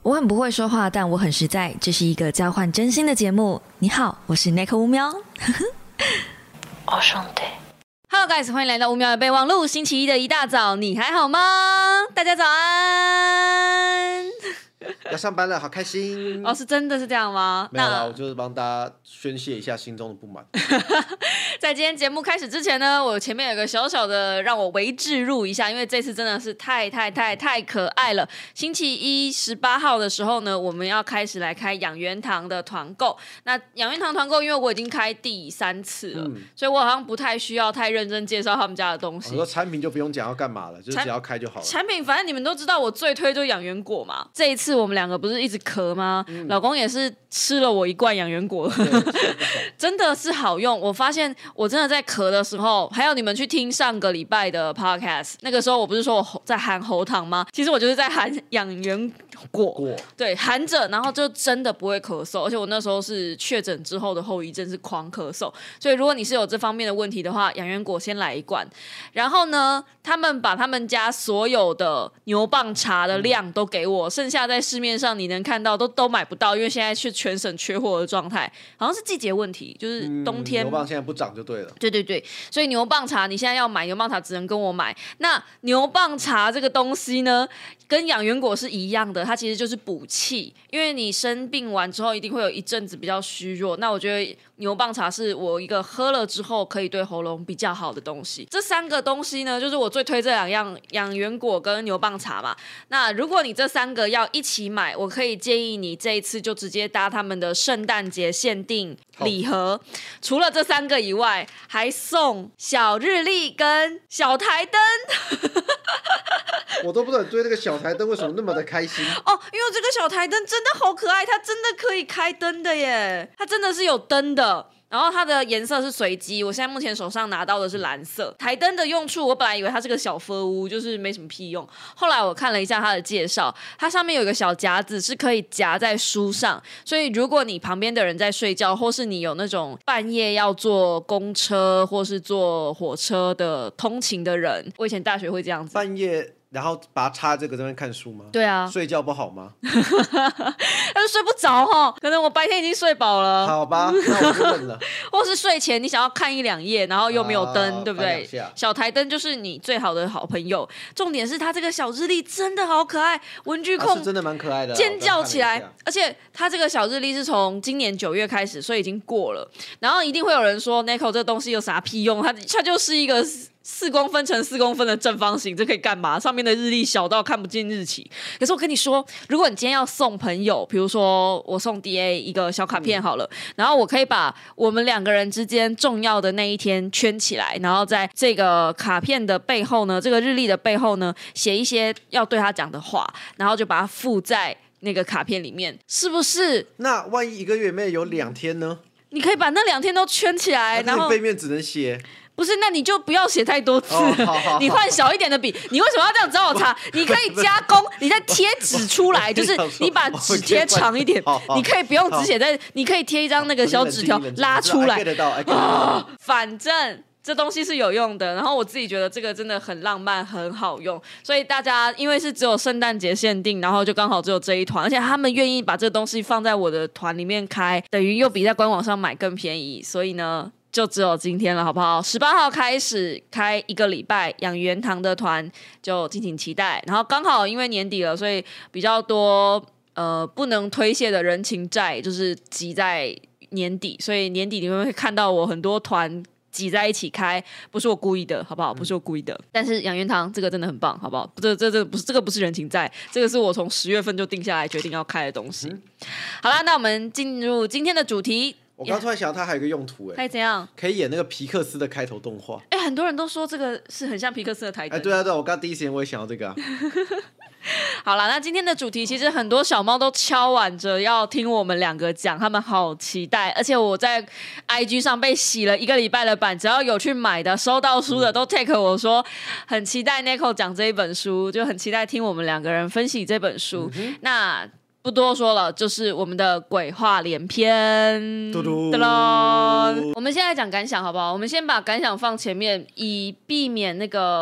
我很不会说话，但我很实在。这是一个交换真心的节目。你好，我是 Neko 乌喵。 我兄弟。 Hello guys， 欢迎来到乌喵的备忘录。星期一的一大早，你还好吗？大家早安。 要上班了，好开心哦，是真的是这样吗？ 没有啦，我就是帮大家宣泄一下心中的不满。 在今天节目开始之前呢，我前面有个小小的让我微置入一下，因为这次真的是太可爱了。星期一18号的时候呢，我们要开始来开养元堂的团购。那养元堂团购，因为我已经开第3次了，所以我好像不太需要太认真介绍他们家的东西。 我说产品就不用讲要干嘛了，就是只要开就好了。 产品反正你们都知道，我最推就是养元果嘛。这一次我们两个不是一直咳吗？老公也是吃了我1罐养元果，真的是好用。我发现我真的在咳的时候，还有你们去听上个礼拜的 podcast， 那个时候我不是说我在含喉糖吗？其实我就是在含养元果，对，含着，然后就真的不会咳嗽。而且我那时候是确诊之后的后遗症是狂咳嗽，所以如果你是有这方面的问题的话，养元果先来1罐。然后呢，他们把他们家所有的牛蒡茶的量都给我，剩下在市面上你能看到都买不到，因为现在是全省缺货的状态，好像是季节问题，就是冬天牛蒡现在不涨就对了。 对，所以牛蒡茶你现在要买牛蒡茶只能跟我买。那牛蒡茶这个东西呢，跟养元果是一样的，它其实就是补气，因为你生病完之后一定会有一阵子比较虚弱，那我觉得牛蒡茶是我一个喝了之后可以对喉咙比较好的东西。这3个东西呢，就是我最推这2样，养元果跟牛蒡茶嘛。那如果你这3个要一起买，我可以建议你这一次就直接搭他们的圣诞节限定礼盒，除了这3个以外，还送小日历跟小台灯。 我都不知道你对那个小台灯为什么那么的开心哦，因为这个小台灯真的好可爱，它真的可以开灯的耶，它真的是有灯的。然后它的颜色是随机，我现在目前手上拿到的是蓝色。台灯的用处，我本来以为它是个小风屋，就是没什么屁用。后来我看了一下它的介绍，它上面有一个小夹子是可以夹在书上，所以如果你旁边的人在睡觉，或是你有那种半夜要坐公车或是坐火车的通勤的人，我以前大学会这样子， 半夜然后把它插这个这边看书吗？ 对啊， 睡觉不好吗？ 他就睡不着哦，可能我白天已经睡饱了。 好吧，那我就问了。 或是睡前你想要看1-2页，然后又没有灯，对不对？小台灯就是你最好的好朋友。重点是它这个小日历真的好可爱，文具控是真的蛮可爱的， 尖叫起来。而且它这个小日历是从今年9月开始，所以已经过了。然后一定会有人说 Neko 这东西有啥屁用？它就是一个4公分乘4公分的正方形，这可以干嘛？上面的日历小到看不见日期。可是我跟你说，如果你今天要送朋友，比如说我送 DA 一个小卡片好了，然后我可以把我们2个人之间重要的那一天圈起来，然后在这个卡片的背后呢，这个日历的背后呢，写一些要对他讲的话，然后就把它附在那个卡片里面，是不是？ 那万一1个月里面有2天呢？ 你可以把那2天都圈起来，然后背面只能写。 不是，那你就不要写太多字， 好你换小一点的笔。你为什么要这样找我查？你可以加工，你再贴纸出来，就是你把纸贴长一点，你可以不用只写在，你可以贴一张那个小纸条拉出来。反正这东西是有用的，然后我自己觉得这个真的很浪漫，很好用，所以大家因为是只有圣诞节限定，然后就刚好只有这一团，而且他们愿意把这个东西放在我的团里面开，等于又比在官网上买更便宜，所以呢就只有今天了，好不好？18号开始开1个礼拜，养元堂的团就敬请期待。然后刚好因为年底了，所以比较多不能推卸的人情债，就是挤在年底，所以年底你们会看到我很多团挤在一起开，不是我故意的，好不好？不是我故意的。但是养元堂这个真的很棒，好不好？这个不是人情债，这个是我从10月份就定下来决定要开的东西。好啦，那我们进入今天的主题。 我刚突然想到它还有一个用途， 可以怎样？ 可以演那个皮克斯的开头动画。 很多人都说这个是很像皮克斯的台灯。 对啊，我刚第一时间我也想到这个啊。 好啦，那今天的主题其实很多小猫都敲碗着要听我们2个讲，他们好期待。而且我在 IG 上被洗了1个礼拜的版，只要有去买的、收到书的都 take 我说很期待 Neko 讲这一本书，就很期待听我们2个人分析这本书。那不多说了，就是我们的鬼话连篇。我们现在讲感想好不好？我们先把感想放前面，以避免那个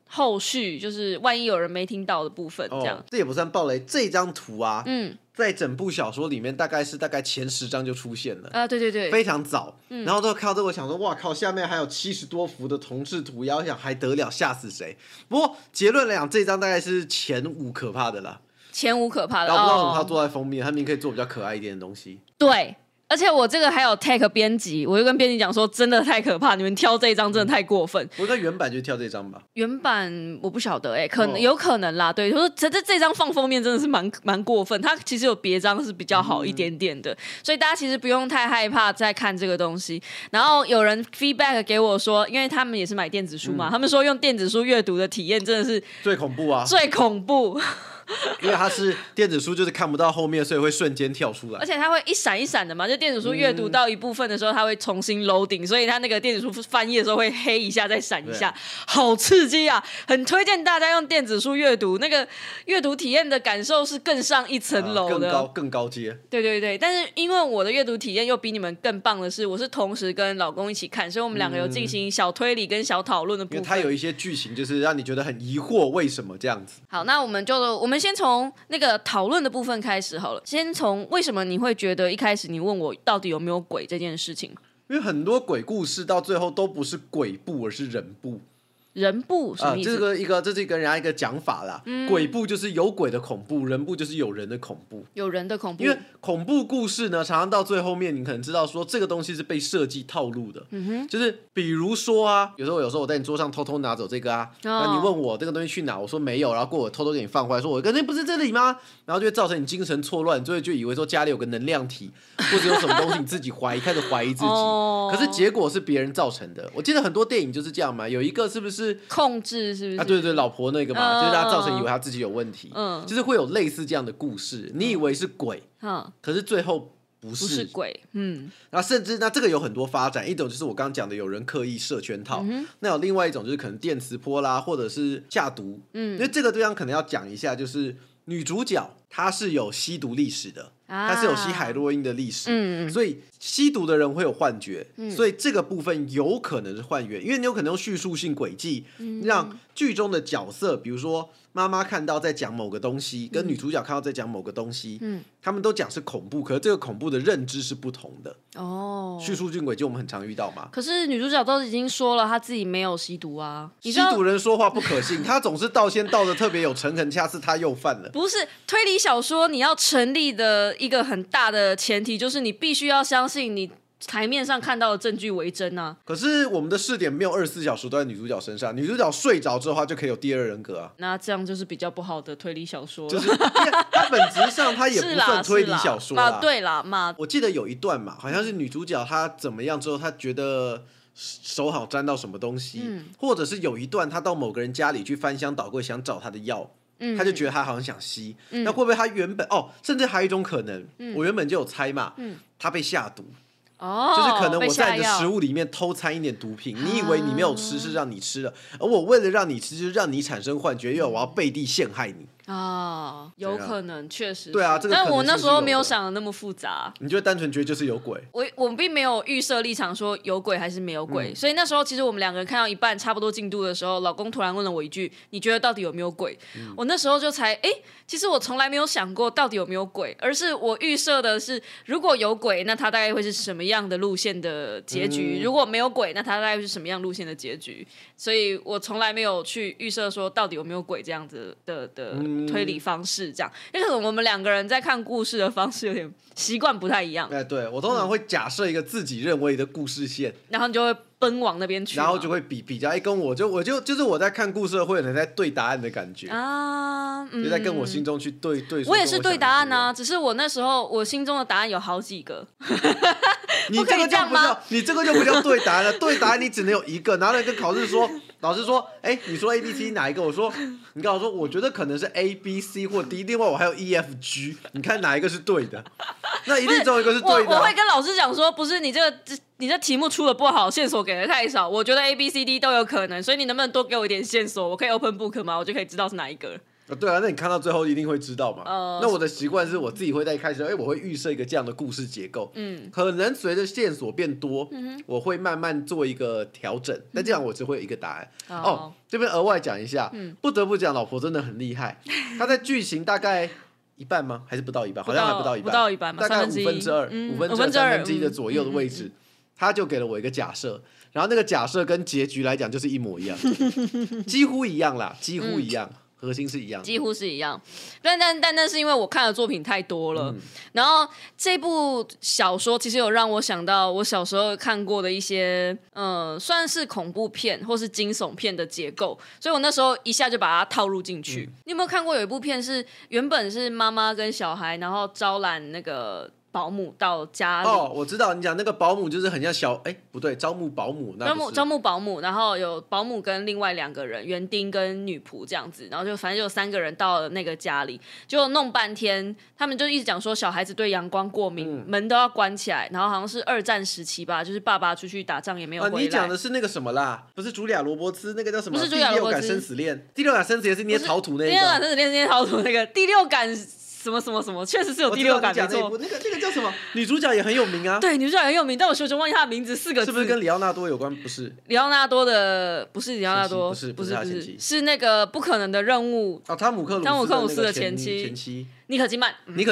后续，就是万一有人没听到的部分，这样。 这也不算爆雷，这张图啊，在整部小说里面大概前10章就出现了对对对， 非常早。然后都看到这，我想说，哇靠，下面还有70多幅的同志涂鸦，我想还得了，吓死谁？不过结论来讲，这张大概是前5可怕的啦。 前5可怕的， 然后不知道为什么他坐在封面，他明明可以做比较可爱一点的东西。 对。而且我这个还有 tag 编辑，我就跟编辑讲说，真的太可怕，你们挑这一张真的太过分。 不过原版就挑这张吧。 原版我不晓得可能有可能啦。对，就是这张放封面真的是蛮过分。它其实有别张是比较好一点点的，所以大家其实不用太害怕在看这个东西。然后有人 feedback 给我说，因为他们也是买电子书嘛，他们说用电子书阅读的体验真的是最恐怖啊， 最恐怖。 因为它是电子书，就是看不到后面，所以会瞬间跳出来， 而且它会一闪一闪的嘛，就电子书阅读到一部分的时候，它会重新 loading，所以它那个电子书翻页的时候会黑一下再闪一下，好刺激啊！很推荐大家用电子书阅读，那个阅读体验的感受是更上一层楼的， 更高阶。 对对对，但是因为我的阅读体验又比你们更棒的是，我是同时跟老公一起看，所以我们2个有进行小推理跟小讨论的部分。 因为它有一些剧情就是让你觉得很疑惑，为什么这样子？ 好，那我们先从那个讨论的部分开始好了。先从为什么你会觉得一开始你问我到底有没有鬼这件事情？ 因为很多鬼故事到最后都不是鬼步，而是人步。 人步什么意思？ 这是人家一个讲法啦。鬼步就是有鬼的恐怖，人步就是有人的恐怖。 有人的恐怖， 因为恐怖故事呢，常常到最后面，你可能知道说这个东西是被设计套路的。就是比如说啊，有时候我在你桌上偷偷拿走这个啊，然后你问我这个东西去哪，我说没有，然后过我偷偷给你放回来，说我肯定不是这里吗？然后就会造成你精神错乱，就以为说家里有个能量体，或者有什么东西你自己开始怀疑自己。可是结果是别人造成的。我记得很多电影就是这样嘛，有一个是不是控制是不是？ 对对，老婆那个嘛，就是他造成以为他自己有问题，就是会有类似这样的故事，你以为是鬼，可是最后不是鬼， 然后甚至这个有很多发展，一种就是我刚刚讲的有人刻意设圈套，那有另外一种就是可能电磁波啦，或者是下毒，因为这个地方可能要讲一下，就是女主角她是有吸毒历史的。它是有吸海洛因的历史，所以吸毒的人会有幻觉，所以这个部分有可能是幻觉，因为你有可能用叙述性轨迹，让剧中的角色，比如说妈妈看到在讲某个东西，跟女主角看到在讲某个东西，他们都讲是恐怖，可是这个恐怖的认知是不同的。叙述性轨迹我们很常遇到嘛。 可是女主角都已经说了，她自己没有吸毒啊。 吸毒人说话不可信，他总是道歉道的特别有诚恳，下次他又犯了。 不是推理小说，你要成立的一个很大的前提就是你必须要相信你台面上看到的证据为真啊。 可是我们的视点没有24小时都在女主角身上，女主角睡着之后，她就可以有第2人格啊。 那这样就是比较不好的推理小说了， 就是它本质上它也不算推理小说啦。 对啦嘛， 我记得有一段嘛，好像是女主角她怎么样之后，她觉得手好沾到什么东西，或者是有一段她到某个人家里去翻箱倒柜想找她的药。他就觉得他好像想吸，那会不会他原本甚至还有一种可能，我原本就有猜嘛，他被下毒，就是可能我在你的食物里面偷掺一点毒品，你以为你没有吃是让你吃了，而我为了让你吃，就是让你产生幻觉，因为我要背地陷害你。 有可能，确实对啊，这个但我那时候没有想的那么复杂， 你就单纯觉得就是有鬼。 我并没有预设立场说有鬼还是没有鬼，所以那时候其实我们2个人看到一半差不多进度的时候，老公突然问了我一句：“你觉得到底有没有鬼？”我那时候就才其实我从来没有想过到底有没有鬼，而是我预设的是如果有鬼，那它大概会是什么样的路线的结局；如果没有鬼，那它大概会是什么样路线的结局。所以我从来没有去预设说到底有没有鬼这样子的推理方式，这样，因为可能我们2个人在看故事的方式有点习惯不太一样。 对，我通常会假设一个自己认为的故事线， 然后你就会奔往那边去， 然后就会比较跟就是我在看故事会有人在对答案的感觉啊，就在跟我心中去对。 我也是对答案啊，只是我那时候我心中的答案有好几个。 你这个就不叫，你这个就不叫对答案了。对答案你只能有一个，然后跟考试说，老师说，你说 A B C 哪一个？我说，你跟我说，我觉得可能是 A B C 或 D， 另外我还有 E F G， 你看哪一个是对的？那一定只有一个是对的。 我会跟老师讲说，不是你这题目出的不好，线索给的太少，我觉得 A B C D 都有可能，所以你能不能多给我一点线索？我可以 open book 吗？我就可以知道是哪一个。 对啊，那你看到最后一定会知道嘛。那我的习惯是我自己会在一开始，我会预设一个这样的故事结构。可能随着线索变多，我会慢慢做一个调整。但这样我只会有一个答案。这边额外讲一下，不得不讲，老婆真的很厉害。她在剧情大概一半吗？还是不到一半？好像还不到一半， 不到一半嘛， 大概2/5，1/3的左右的位置，他就给了我一个假设，然后那个假设跟结局来讲就是一模一样，几乎一样啦，几乎一样。核心是一样的， 几乎是一样，但是因为我看的作品太多了，然后这部小说其实有让我想到我小时候看过的一些算是恐怖片或是惊悚片的结构，所以我那时候一下就把它套入进去。你有没有看过有一部片是原本是妈妈跟小孩，然后招揽那个保姆到家里？ 我知道你讲那个保姆就是很像不对，招募保姆， 招募保姆，然后有保姆跟另外2个人，园丁跟女仆这样子，然后就反正就有3个人到了那个家里，就弄半天，他们就一直讲说小孩子对阳光过敏，门都要关起来，然后好像是2战时期吧，就是爸爸出去打仗也没有回来。 你讲的是那个什么啦？不是茱莉亚·罗伯茨那个叫什么？ 不是茱莉亚·罗伯茨， 第6感生死恋。第6感生死恋是捏陶土那个。 第6感生死恋是捏陶土那个。第6感什么什么什么，确实是有第6感没错。 那个叫什么？女主角也很有名啊。 对，女主角很有名，但我完全忘记她的名字，4个字。 是不是跟里奥纳多有关？不是。 里奥纳多的不是里奥纳多，不是，是那个不可能的任务。 汤姆克鲁斯的前妻。 妮可基曼，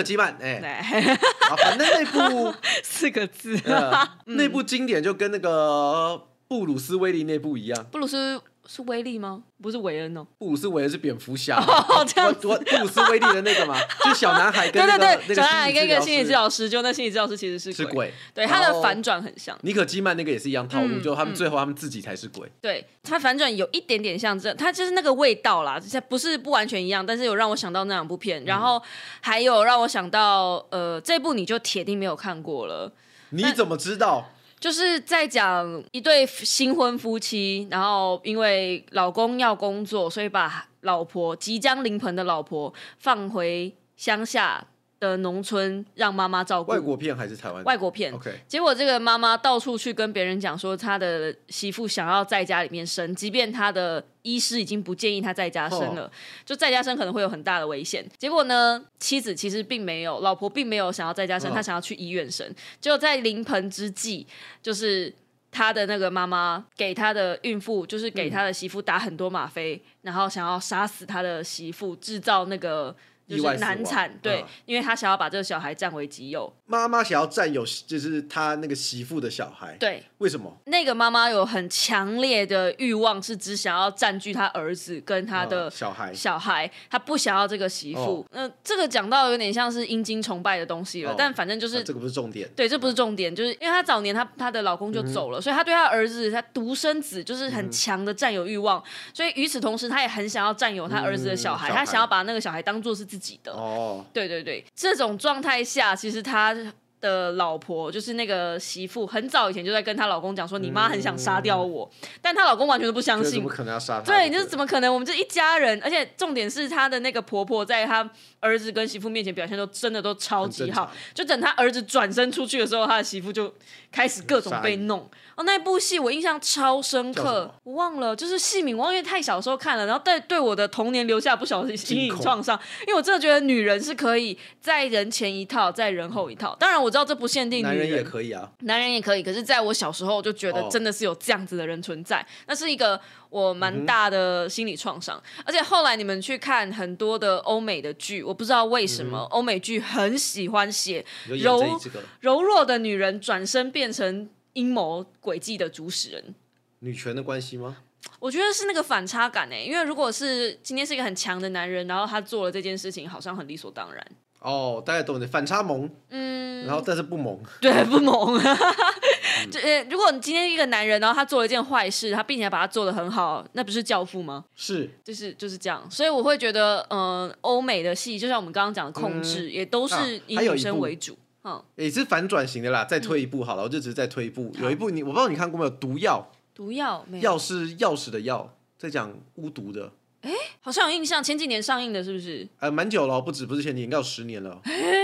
反正那部 4个字， 那部经典就跟那个布鲁斯威利那部一样。 布鲁斯是威利吗？不是韦恩哦。 布鲁斯韦恩是蝙蝠侠。 这样子。 布鲁斯威利的那个嘛，就是小男孩跟那个小男孩跟一个心理治疗师，就那心理治疗师其实是鬼。对，他的反转很像。 妮可基曼那个也是一样套路，就他们最后他们自己才是鬼。 对，他反转有一点点像这，他就是那个味道啦，不是不完全一样，但是有让我想到那2部片，然后还有让我想到这部你就铁定没有看过了。 你怎么知道？ 就是在讲一对新婚夫妻，然后因为老公要工作，所以把即将临盆的老婆放回乡下的农村让妈妈照顾。 外国片还是台湾？ 外国片。 OK。 结果这个妈妈到处去跟别人讲说，她的媳妇想要在家里面生，即便她的医师已经不建议她在家生了，就在家生可能会有很大的危险。结果呢，妻子其实老婆并没有想要在家生，她想要去医院生。结果在临盆之际，就是她的那个妈妈给她的孕妇，就是给她的媳妇打很多吗啡，然后想要杀死她的媳妇，制造那个。就是难产，对，因为他想要把这个小孩占为己有。妈妈想要占有，就是他那个媳妇的小孩。 对， 为什么？ 那个妈妈有很强烈的欲望，是只想要占据他儿子跟他的小孩，他不想要这个媳妇。这个讲到有点像是阴茎崇拜的东西了，但反正就是这个不是重点。 对，这不是重点，就是因为他早年他的老公就走了，所以他对他儿子，他独生子就是很强的占有欲望，所以与此同时，他也很想要占有他儿子的小孩，他想要把那个小孩当作是自己的。对对对，这种状态下，其实他的老婆就是那个媳妇，很早以前就在跟她老公讲说，你妈很想杀掉我，但她老公完全都不相信， 怎么可能要杀她？ 对，就是怎么可能？我们这一家人，而且重点是她的那个婆婆在她儿子跟媳妇面前表现真的都超级好，就等她儿子转身出去的时候，她的媳妇就开始各种被弄。那部戏我印象超深刻，我忘了，就是戏名，因为太小时候看了，然后对我的童年留下不小的阴影创伤。因为我真的觉得女人是可以在人前一套，在人后一套。当然我知道这不限定女人， 男人也可以啊， 男人也可以。可是在我小时候就觉得真的是有这样子的人存在，那是一个我蛮大的心理创伤。而且后来你们去看很多的欧美的剧，我不知道为什么欧美剧很喜欢写柔弱的女人转身变成阴谋诡计的主使人， 女权的关系吗？ 我觉得是那个反差感因为如果是今天是一个很强的男人，然后他做了这件事情，好像很理所当然。 大家懂的，反差萌，然后但是不萌， 对，不萌。如果你今天一个男人，然后他做了一件坏事，他并且把他做得很好，那不是教父吗？ 是， 就是这样。所以我会觉得，欧美的戏，就像我们刚刚讲的控制，也都是以女生为主。 也是反转型的啦，再推一步好了，我就只是再推一步。有一部我不知道你看过没有，毒药没有， 药是钥匙的药，在讲巫毒的。 好像有印象，前几年上映的，是不是？ 蛮久了，不是前几年，应该有10年了。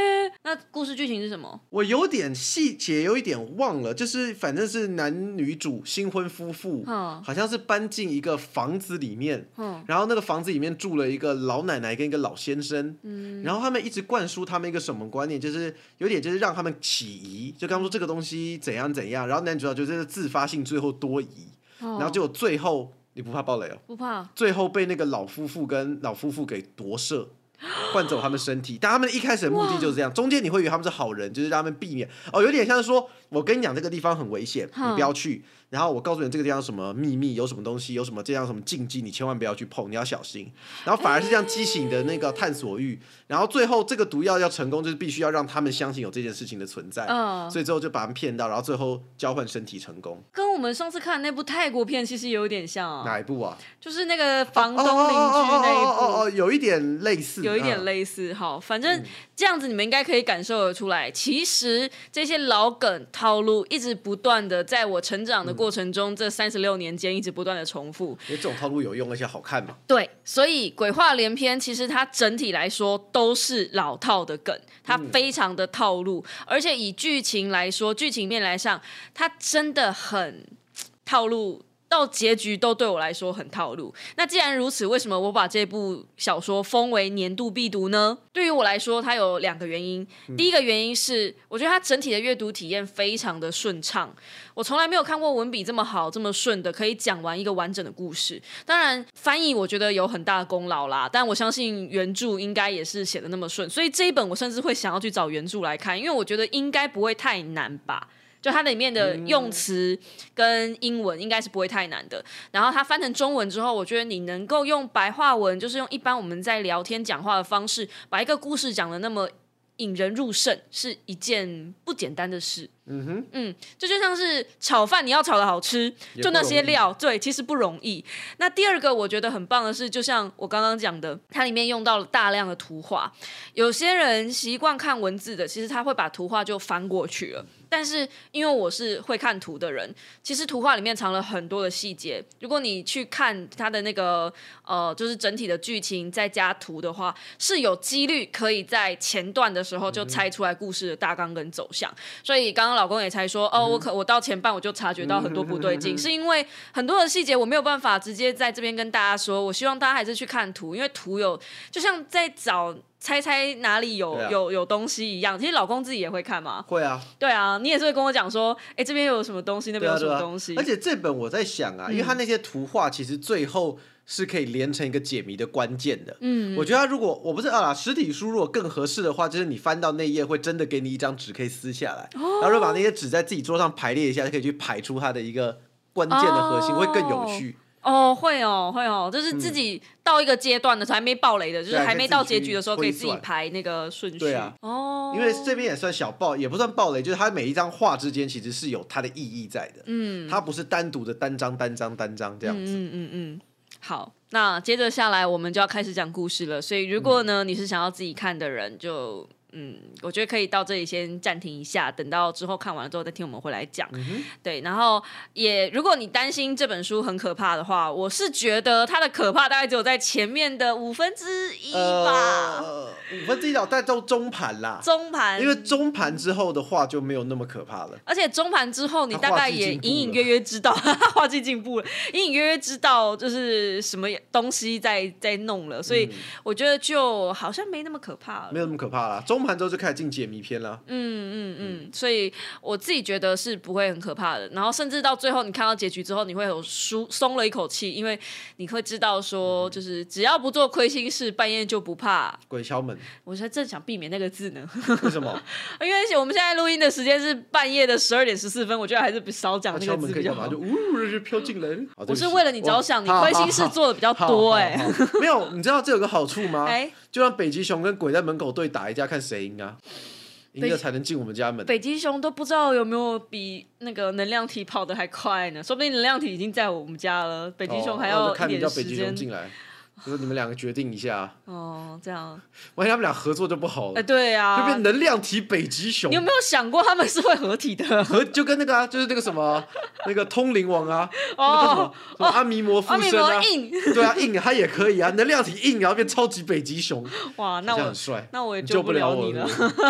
那故事剧情是什么？ 我有点细节有一点忘了，就是反正是男女主新婚夫妇，好像是搬进一个房子里面，然后那个房子里面住了一个老奶奶跟一个老先生，然后他们一直灌输他们一个什么观念，就是有点就是让他们起疑，就刚说这个东西怎样怎样，然后男主角就是自发性最后多疑，然后结果最后你不怕爆雷哦？ 不怕。 最后被那个老夫妇给夺舍。换走他们身体，但他们一开始的目的就是这样。中间你会以为他们是好人，就是让他们避免有点像是说，我跟你讲这个地方很危险，你不要去。然后我告诉你这个地方有什么秘密，有什么东西，有什么这样什么禁忌，你千万不要去碰，你要小心。然后反而是这样激起你的那个探索欲。然后最后这个毒药要成功，就是必须要让他们相信有这件事情的存在。所以最后就把他们骗到，然后最后交换身体成功。 跟我们上次看的那部泰国片其实有点像啊。 哪一部啊？ 就是那个房东邻居那一部。 有一点类似。 有一点类似。好，反正这样子你们应该可以感受得出来，其实这些老梗套路一直不断的在我成长的过程中，这36年间一直不断的重复。 因为这种套路有用而且好看嘛。 对，所以鬼话连篇其实它整体来说都是老套的梗，它非常的套路，而且以剧情来说，剧情面来上，它真的很套路。到结局都对我来说很套路。那既然如此，为什么我把这部小说封为年度必读呢？对于我来说，它有2个原因。第一个原因是，我觉得它整体的阅读体验非常的顺畅。我从来没有看过文笔这么好、这么顺的，可以讲完一个完整的故事。当然，翻译我觉得有很大的功劳啦，但我相信原著应该也是写的那么顺。所以这一本我甚至会想要去找原著来看，因为我觉得应该不会太难吧。就它里面的用词跟英文应该是不会太难的，然后它翻成中文之后，我觉得你能够用白话文，就是用一般我们在聊天讲话的方式，把一个故事讲得那么引人入胜，是一件不简单的事。这就像是炒饭，你要炒得好吃，就那些料，对，其实不容易。那第二个我觉得很棒的是，就像我刚刚讲的，它里面用到了大量的图画。有些人习惯看文字的，其实他会把图画就翻过去了。但是因为我是会看图的人，其实图画里面藏了很多的细节。如果你去看它的那个就是整体的剧情再加图的话，是有几率可以在前段的时候就猜出来故事的大纲跟走向。所以刚刚老公也才说，我到前半我就察觉到很多不对劲，是因为很多的细节我没有办法直接在这边跟大家说。我希望大家还是去看图，因为图有就像在找。猜猜哪里有东西一样，其实老公自己也会看吗？ 会啊， 对啊，你也是会跟我讲说，这边有什么东西，那边有什么东西。 而且这本我在想啊，因为它那些图画其实最后是可以连成一个解谜的关键的。我觉得它如果我不是实体书如果更合适的话，就是你翻到那页会真的给你一张纸可以撕下来，然后就把那些纸在自己桌上排列一下，就可以去排出它的一个关键的核心，会更有趣。 会哦，就是自己到一个阶段的时候还没爆雷的，就是还没到结局的时候，可以自己排那个顺序。 对啊，因为这边也算小爆，也不算爆雷，就是它每一张画之间其实是有它的意义在的。它不是单独的单张这样子。 好，那接着下来我们就要开始讲故事了。所以如果呢你是想要自己看的人，就我觉得可以到这里先暂停一下，等到之后看完了之后再听我们回来讲。对，然后也如果你担心这本书很可怕的话，我是觉得它的可怕大概只有在前面的1/5吧。 1/5大概到中盘啦。 中盘， 因为中盘之后的话就没有那么可怕了。 而且中盘之后，你大概也隐隐约约知道，画技进步了，隐隐约约知道就是什么东西在弄了，所以我觉得就好像没那么可怕了， 没有那么可怕啦。中盘之后就开始进解谜篇了。 所以我自己觉得是不会很可怕的。然后甚至到最后，你看到结局之后，你会有松了一口气，因为你会知道说，就是只要不做亏心事，半夜就不怕鬼敲门。 我现在正想避免那个字呢。 为什么？ 因为我们现在录音的时间是半夜的12点14分，我觉得还是少讲那个字比较好。 就飘进来。 我是为了你着想，你亏心事做的比较多没有，你知道这有个好处吗？就让北极熊跟鬼在门口对打一架，看谁赢啊。赢了才能进我们家门。 北极熊都不知道有没有比那个能量体跑得还快呢，说不定能量体已经在我们家了，北极熊还要一点时间。 看你叫北极熊进来，就是你们两个决定一下。 这样， 万一他们俩合作就不好了。 对啊， 就变能量体北极熊。 你有没有想过他们是会合体的？ 就跟那个就是那个什么那个通灵王啊，什么阿弥摩附身啊， 硬， 对啊，硬他也可以啊，能量体硬，然后变超级北极熊。 哇，那我很帅， 那我也救不了你了。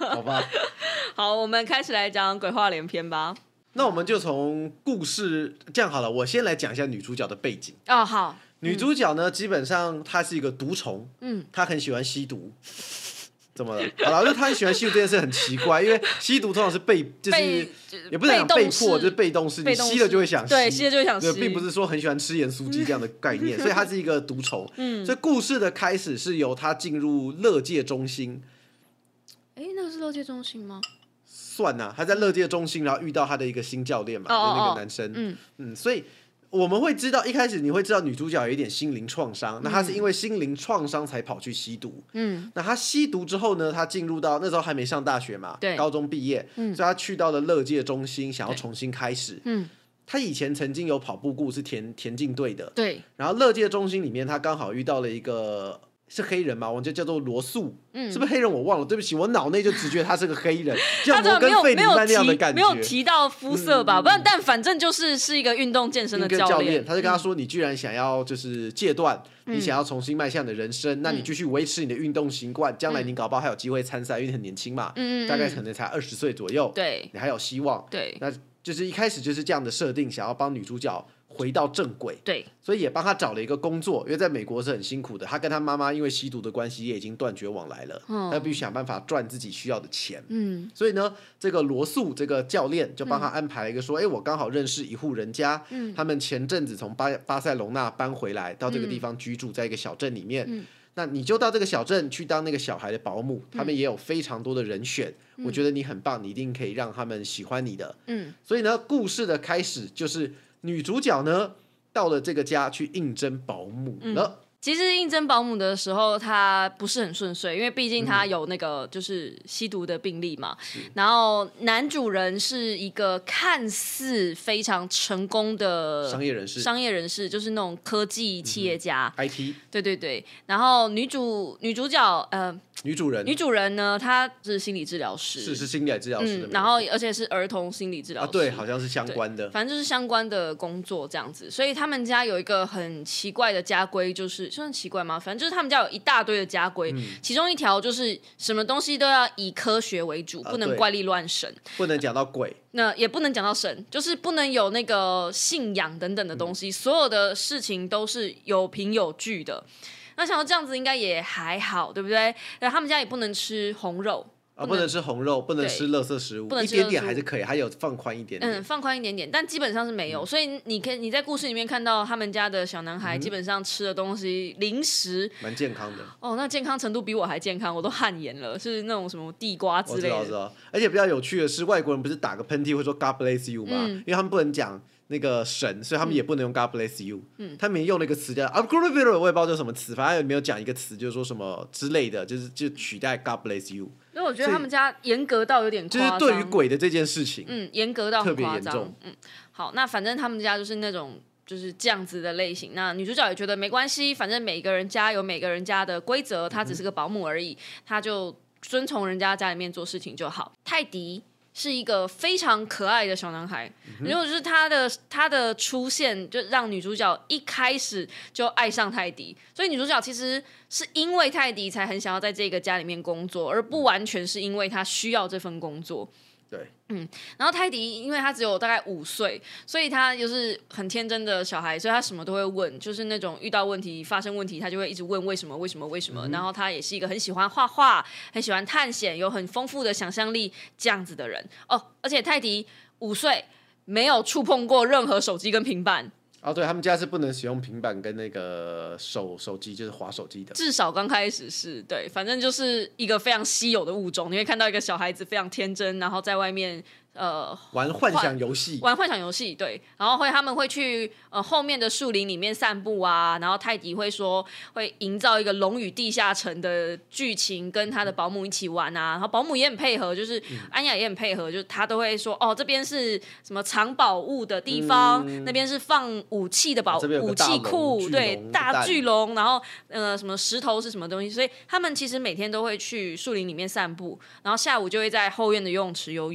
好吧。 好，我们开始来讲鬼话连篇吧。 那我们就从故事这样好了，我先来讲一下女主角的背景。 哦，好。 女主角呢，基本上她是一个毒虫，她很喜欢吸毒。怎么了？好了，就她很喜欢吸毒这件事很奇怪，因为吸毒通常是就是也不是讲被迫，就是被动式，你吸了就会想吸， 对，吸了就会想吸， 并不是说很喜欢吃盐酥鸡这样的概念，所以她是一个毒虫。所以故事的开始是由她进入乐界中心。 那个是乐界中心吗？ 算啊，她在乐界中心，然后遇到她的一个新教练嘛，那个男生。所以我们会知道，一开始你会知道女主角有一点心灵创伤，那她是因为心灵创伤才跑去吸毒。那她吸毒之后呢，她进入到那时候还没上大学嘛，高中毕业，所以她去到了乐界中心，想要重新开始。她以前曾经有跑步过，是田径队的。对，然后乐界中心里面，她刚好遇到了一个。是黑人吗？我就叫做罗素，是不是黑人？我忘了，对不起，我脑内就只觉得他是个黑人，像摩根费里曼那样的感觉。 没有提到肤色吧？不然，但反正是一个运动健身的教练。 他就跟他说：“你居然想要就是戒断，你想要重新迈向你的人生，那你继续维持你的运动习惯，将来你搞不好还有机会参赛，因为你很年轻嘛，大概可能才20岁左右，对，你还有希望。对，那就是一开始就是这样的设定，想要帮女主角。”回到正轨，对，所以也帮他找了一个工作，因为在美国是很辛苦的。他跟他妈妈因为吸毒的关系也已经断绝往来了，他必须想办法赚自己需要的钱。所以呢，这个罗素这个教练就帮他安排了一个说，我刚好认识一户人家，他们前阵子从巴塞隆纳搬回来，到这个地方居住，在一个小镇里面。那你就到这个小镇去当那个小孩的保姆，他们也有非常多的人选。我觉得你很棒，你一定可以让他们喜欢你的。所以呢，故事的开始就是。女主角呢，到了这个家去应征保姆了。 其实应征保姆的时候，她不是很顺遂，因为毕竟她有那个就是吸毒的病例嘛。然后男主人是一个看似非常成功的商业人士，就是那种科技企业家 ，IT。对对对。然后女主角女主人呢，她是心理治疗师， 是心理治疗师的， 然后而且是儿童心理治疗师， 对，好像是相关的， 反正就是相关的工作这样子。所以他们家有一个很奇怪的家规，就是算奇怪吗？反正就是他们家有一大堆的家规，其中一条就是什么东西都要以科学为主，不能怪力乱神， 不能讲到鬼， 那也不能讲到神，就是不能有那个信仰等等的东西，所有的事情都是有凭有据的。那想到这样子应该也还好，对不对？然后他们家也不能吃红肉， 不能吃红肉，不能吃垃圾食物，一点点还是可以，还有放宽一点点， 放宽一点点，但基本上是没有。所以你在故事里面看到他们家的小男孩，基本上吃的东西零食蛮健康的。 那健康程度比我还健康，我都汗颜了，是那种什么地瓜之类的。 我知道。而且比较有趣的是，外国人不是打个喷嚏会说 God bless you 吗？因为他们不能讲。那个神，所以他们也不能用 God bless you，他们也用了一个词叫 我也不知道叫什么词，反正有没有讲一个词，就是说什么之类的，就取代 God bless you。 因为我觉得他们家严格到有点夸张， 就是对于鬼的这件事情， 严格到很夸张， 特别严重。 好，那反正他们家就是那种就是这样子的类型。那女主角也觉得没关系，反正每个人家有每个人家的规则，她只是个保姆而已，她就遵从人家里面做事情就好。泰迪是一个非常可爱的小男孩，如果就是他的出现，就让女主角一开始就爱上泰迪，所以女主角其实是因为泰迪才很想要在这个家里面工作，而不完全是因为他需要这份工作。 对， 然后泰迪因为他只有大概5岁，所以他就是很天真的小孩，所以他什么都会问，就是那种遇到问题、发生问题，他就会一直问为什么。然后他也是一个很喜欢画画、很喜欢探险、有很丰富的想象力这样子的人而且泰迪5岁没有触碰过任何手机跟平板。 对，他们家是不能使用平板跟那个手机，就是滑手机的。 至少刚开始是对，反正就是一个非常稀有的物种。你会看到一个小孩子非常天真，然后在外面玩幻想游戏， 对，然后他们会去后面的树林里面散步啊，然后泰迪会说会营造一个龙与地下城的剧情，跟他的保姆一起玩啊，然后保姆也很配合，就是安雅也很配合，就是他都会说这边是什么藏宝物的地方，那边是放武器的武器库，对，大巨龙，然后什么石头是什么东西，所以他们其实每天都会去树林里面散步，然后下午就会在后院的游泳池游泳。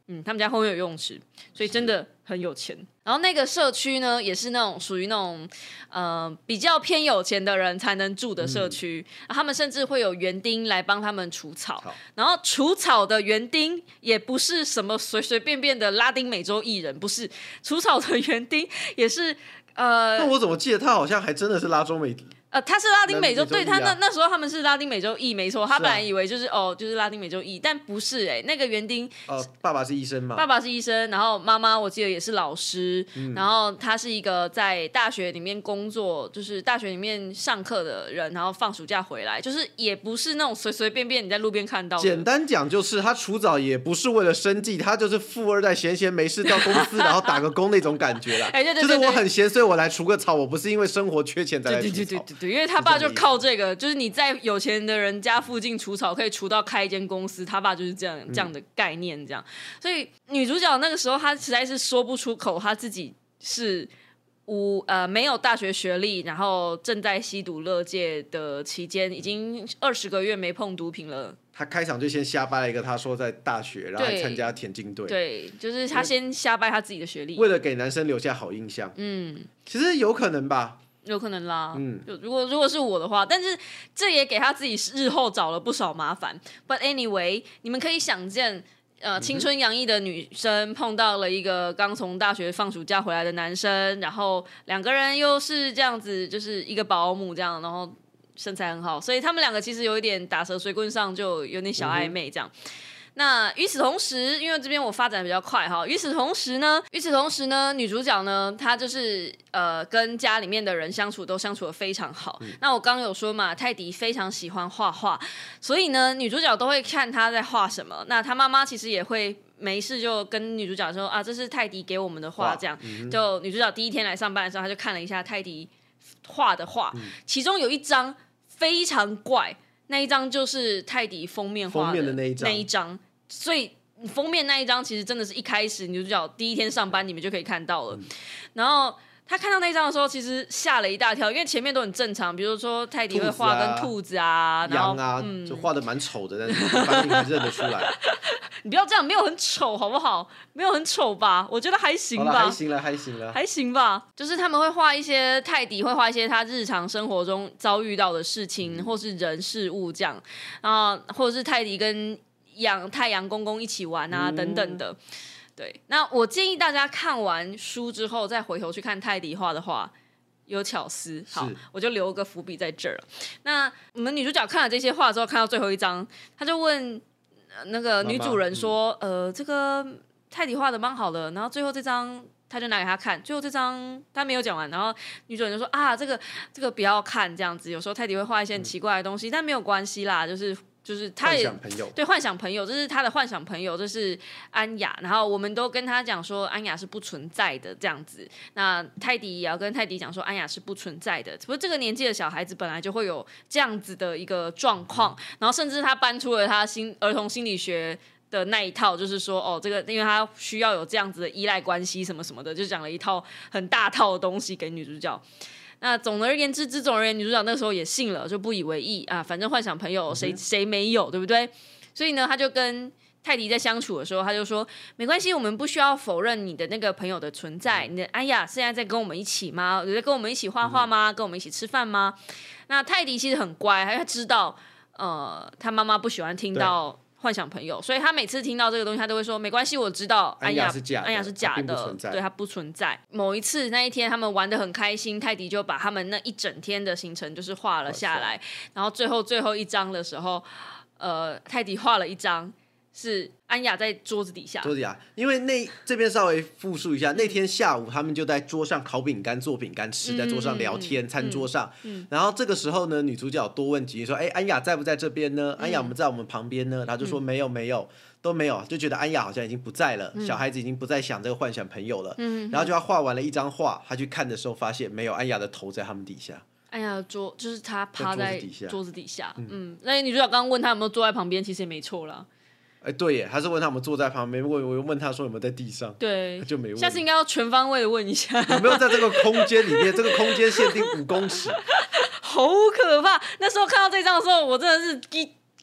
他们家后面有游泳池，所以真的很有钱。然后那个社区呢，也是那种属于那种比较偏有钱的人才能住的社区。他们甚至会有园丁来帮他们除草，然后除草的园丁也不是什么随随便便的拉丁美洲艺人，不是，除草的园丁也是那我怎么记得他好像还真的是拉中美？ 他是拉丁美洲，对他啊那时候他们是拉丁美洲裔，没错。他本来以为就是就是拉丁美洲裔，但不是那个园丁爸爸是医生嘛？ 爸爸是医生，然后妈妈我记得也是老师，然后他是一个在大学里面工作，就是大学里面上课的人，然后放暑假回来，就是也不是那种随随便便你在路边看到的。 简单讲就是他除藻也不是为了生计，他就是富二代，闲闲没事到公司然后打个工那种感觉啦。 对， 就是我很闲，所以我来除个草，我不是因为生活缺钱才来除草。 对，因为他爸就靠这个，就是你在有钱的人家附近除草可以除到开一间公司，他爸就是这样的概念，这样。所以女主角那个时候她实在是说不出口，她自己是没有大学学历，然后正在吸毒勒戒的期间，已经20个月没碰毒品了。 他开场就先瞎掰了一个，他说在大学，然后还参加田径队。 对，就是他先瞎掰他自己的学历， 为了给男生留下好印象。其实有可能吧。 有可能啦，如果是我的话，但是这也给他自己日后找了不少麻烦。But anyway， 你们可以想见，青春洋溢的女生碰到了一个刚从大学放暑假回来的男生，然后两个人又是这样子，就是一个保姆这样，然后身材很好，所以他们两个其实有一点打蛇随棍上，就有点小暧昧这样。那与此同时，因为这边我发展比较快哈，与此同时呢，女主角呢，她就是跟家里面的人相处都相处得非常好。那我刚刚有说嘛，泰迪非常喜欢画画，所以呢，女主角都会看她在画什么。那她妈妈其实也会没事就跟女主角说这是泰迪给我们的画，这样。就女主角第一天来上班的时候，她就看了一下泰迪画的画，其中有一张非常怪。那一张就是泰迪封面画的那一张，所以封面那一张其实真的是一开始女主角第一天上班你们就可以看到了。然后他看到那一张的时候，其实吓了一大跳，因为前面都很正常，比如说泰迪会画跟兔子啊，然后羊啊，就画的蛮丑的，但是一般人还认得出来。 你不要这样，没有很丑好不好？没有很丑吧？我觉得还行吧。还行吧。就是他们会画一些泰迪会画一些他日常生活中遭遇到的事情，或是人事物这样，然后或者是泰迪跟太阳公公一起玩啊等等的。对，那我建议大家看完书之后再回头去看泰迪画的画。有巧思，好，我就留个伏笔在这儿。那我们女主角看了这些画之后，看到最后一张，她就问那个女主人说：“这个泰迪画的蛮好的。”然后最后这张，她就拿给她看。最后这张她没有讲完，然后女主人就说：“这个不要看，这样子。有时候泰迪会画一些很奇怪的东西，但没有关系啦，就是他也幻想朋友，这是他的幻想朋友，这是安雅。然后我们都跟他讲说，安雅是不存在的这样子。那泰迪也要跟泰迪讲说，安雅是不存在的。不过这个年纪的小孩子本来就会有这样子的一个状况，然后甚至他搬出了他儿童心理学的那一套，就是说这个因为他需要有这样子的依赖关系什么什么的，就讲了一套很大套的东西给女主角。那总而言之，女主角那时候也信了，就不以为意啊。反正幻想朋友谁没有，对不对？所以呢，他就跟泰迪在相处的时候，他就说没关系，我们不需要否认你的那个朋友的存在。你的安雅现在在跟我们一起吗？有在跟我们一起画画吗？跟我们一起吃饭吗？那泰迪其实很乖，他知道他妈妈不喜欢听到幻想朋友，所以他每次听到这个东西，他都会说没关系，我知道安雅是假的，对，他不存在。某一次那一天他们玩得很开心，泰迪就把他们那一整天的行程就是画了下来，然后最后一张的时候，泰迪画了一张是安雅在桌子底下， 因为这边稍微复述一下，那天下午他们就在桌上烤饼干、做饼干吃，在桌上聊天，餐桌上。然后这个时候呢，女主角多问几句说：“安雅在不在这边呢？安雅不在我们旁边呢？”他就说：“没有，都没有。”就觉得安雅好像已经不在了，小孩子已经不再想这个幻想朋友了。然后就他画完了一张画，他去看的时候发现没有安雅的头在他们底下。 安雅的就是他趴在桌子底下。那女主角刚刚问他有没有坐在旁边，其实也没错啦。 对耶，他是问他们坐在旁边，我又问他说有没有在地上， 对， 就没问。 下次应该要全方位的问一下， 有没有在这个空间里面？这个空间限定5公尺， 好可怕！那时候看到这张的时候，我真的是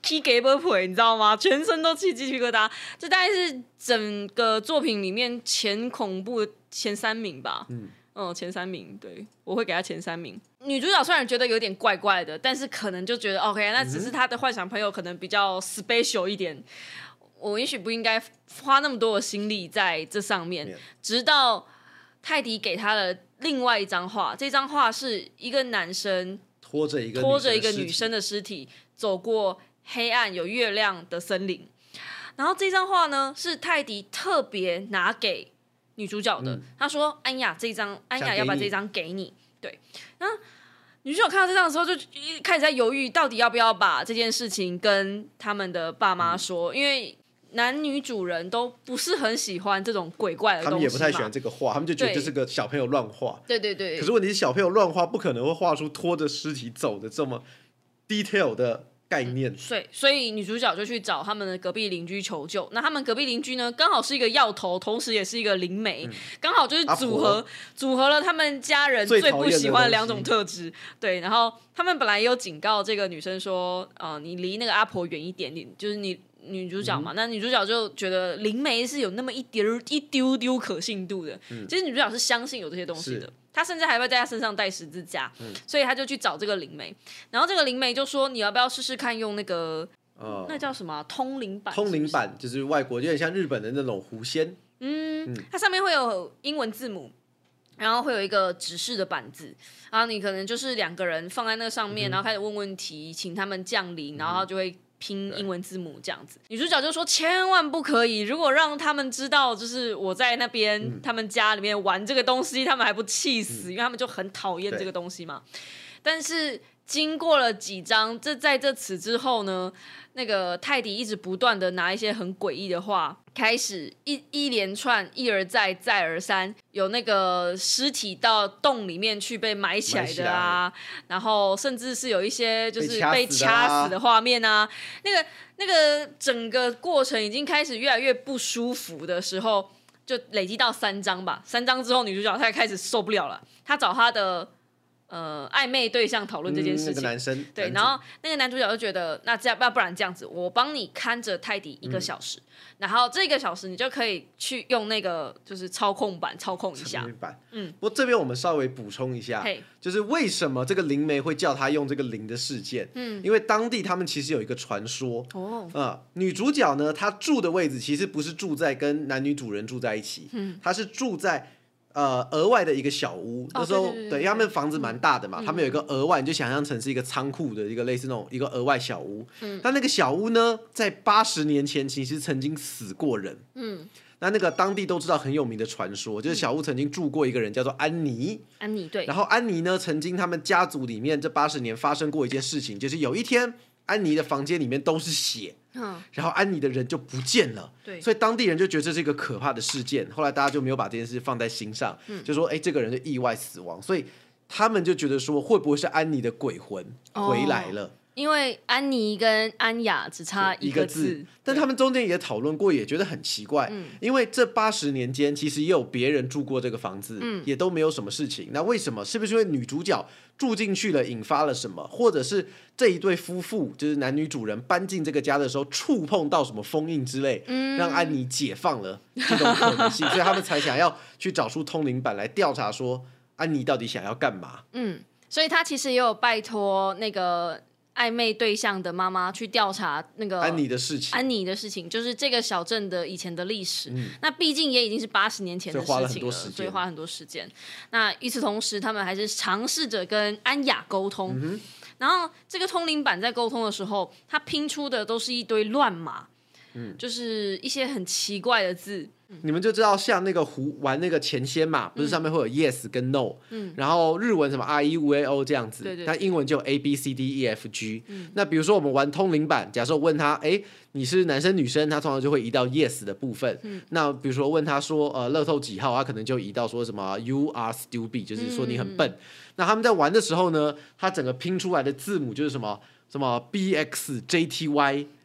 起鸡皮腿，你知道吗？全身都起鸡皮疙瘩。这大概是整个作品里面前恐怖前3名吧。前3名，对，我会给他前3名。女主角虽然觉得有点怪怪的，但是可能就觉得 OK， 那只是她的幻想朋友可能比较 special 一点。我也许不应该花那么多的心力在这上面，直到泰迪给他的另外一张画，这张画是一个男生拖着一个女生的尸体走过黑暗有月亮的森林，然后这张画呢是泰迪特别拿给女主角的，他说安雅要把这张给你，对，然后女主角看到这张的时候就开始在犹豫，到底要不要把这件事情跟他们的爸妈说，因为男女主人都不是很喜欢这种鬼怪的东西嘛， 他们也不太喜欢这个画，他们就觉得这是个小朋友乱画。 对对对。 可是问题是小朋友乱画不可能会画出拖着尸体走的这么 detail 的概念。 所以女主角就去找他们的隔壁邻居求救。那他们隔壁邻居呢，刚好是一个药头，同时也是一个灵媒，刚好就是组合了他们家人最不喜欢的2种特质。对，然后他们本来也有警告这个女生说，你离那个阿婆远一点点，就是你。女主角嘛，那女主角就觉得灵媒是有那么一丢丢可信度的。其实女主角是相信有这些东西的，她甚至还会在她身上带十字架，所以她就去找这个灵媒。然后这个灵媒就说：“你要不要试试看用那个那叫什么通灵板？ 通灵板就是外国有点像日本的那种狐仙。 它上面会有英文字母。”然后会有一个指示的板子，然后你可能就是2个人放在那上面，然后开始问问题，请他们降临，然后就会拼英文字母这样子。女主角就说千万不可以，如果让他们知道就是我在那边他们家里面玩这个东西，他们还不气死，因为他们就很讨厌这个东西嘛。但是经过了几章，在这此之后呢，那个泰迪一直不断的拿一些很诡异的话，开始一连串一而再再而三，有那个尸体到洞里面去被埋起来的啊，然后甚至是有一些就是被掐死的画面啊，那个整个过程已经开始越来越不舒服的时候，就累积到3章吧。3章之后，女主角她开始受不了了，她找她的暧昧对象讨论这件事情，那个男生对，然后那个男主角就觉得，那这样要不然这样子，我帮你看着泰迪1个小时，然后这1个小时你就可以去用那个就是操控板操控一下。 不过这边我们稍微补充一下，就是为什么这个灵媒会叫他用这个灵的事件？因为当地他们其实有一个传说，女主角呢，她住的位置其实不是住在跟男女主人住在一起，她是住在。额外的一个小屋，那时候对，因为他们房子蛮大的嘛，他们有一个额外，你就想象成是一个仓库的一个类似那种一个额外小屋。但那个小屋呢，在80年前其实曾经死过人。那个当地都知道很有名的传说，就是小屋曾经住过一个人叫做安妮。 对。 然后安妮呢，曾经他们家族里面这80年发生过一件事情，就是有一天安妮的房间里面都是血。然后安妮的人就不见了，所以当地人就觉得这是一个可怕的事件。后来大家就没有把这件事放在心上，就说这个人就意外死亡，所以他们就觉得说会不会是安妮的鬼魂回来了？ 因为安妮跟安雅只差一个字， 但他们中间也讨论过，也觉得很奇怪，因为这80年间其实也有别人住过这个房子，也都没有什么事情。那为什么？是不是因为女主角住进去了，引发了什么？或者是这一对夫妇，就是男女主人搬进这个家的时候，触碰到什么封印之类，让安妮解放了这种可能性，所以他们才想要去找出通灵板来调查，说安妮到底想要干嘛？ 所以他其实也有拜托那个暧昧对象的妈妈去调查那个安妮的事情， 就是这个小镇的以前的历史。那毕竟也已经是80年前的事情了，所以花了很多时间。那与此同时，他们还是尝试着跟安雅沟通。然后这个通灵板在沟通的时候，他拼出的都是一堆乱码，就是一些很奇怪的字。 你们就知道像那个玩那个前仙嘛，不是上面会有 yes 跟 no，然后日文什么 r e u a o 这样子，那英文就有 a b c d e f g。那比如说我们玩通灵板，假设我问他，你是男生女生，他通常就会移到 yes 的部分。那比如说问他说乐透几号，他可能就移到说什么 you are stupid， 就是说你很笨。那他们在玩的时候呢，他整个拼出来的字母就是什么 b x j t y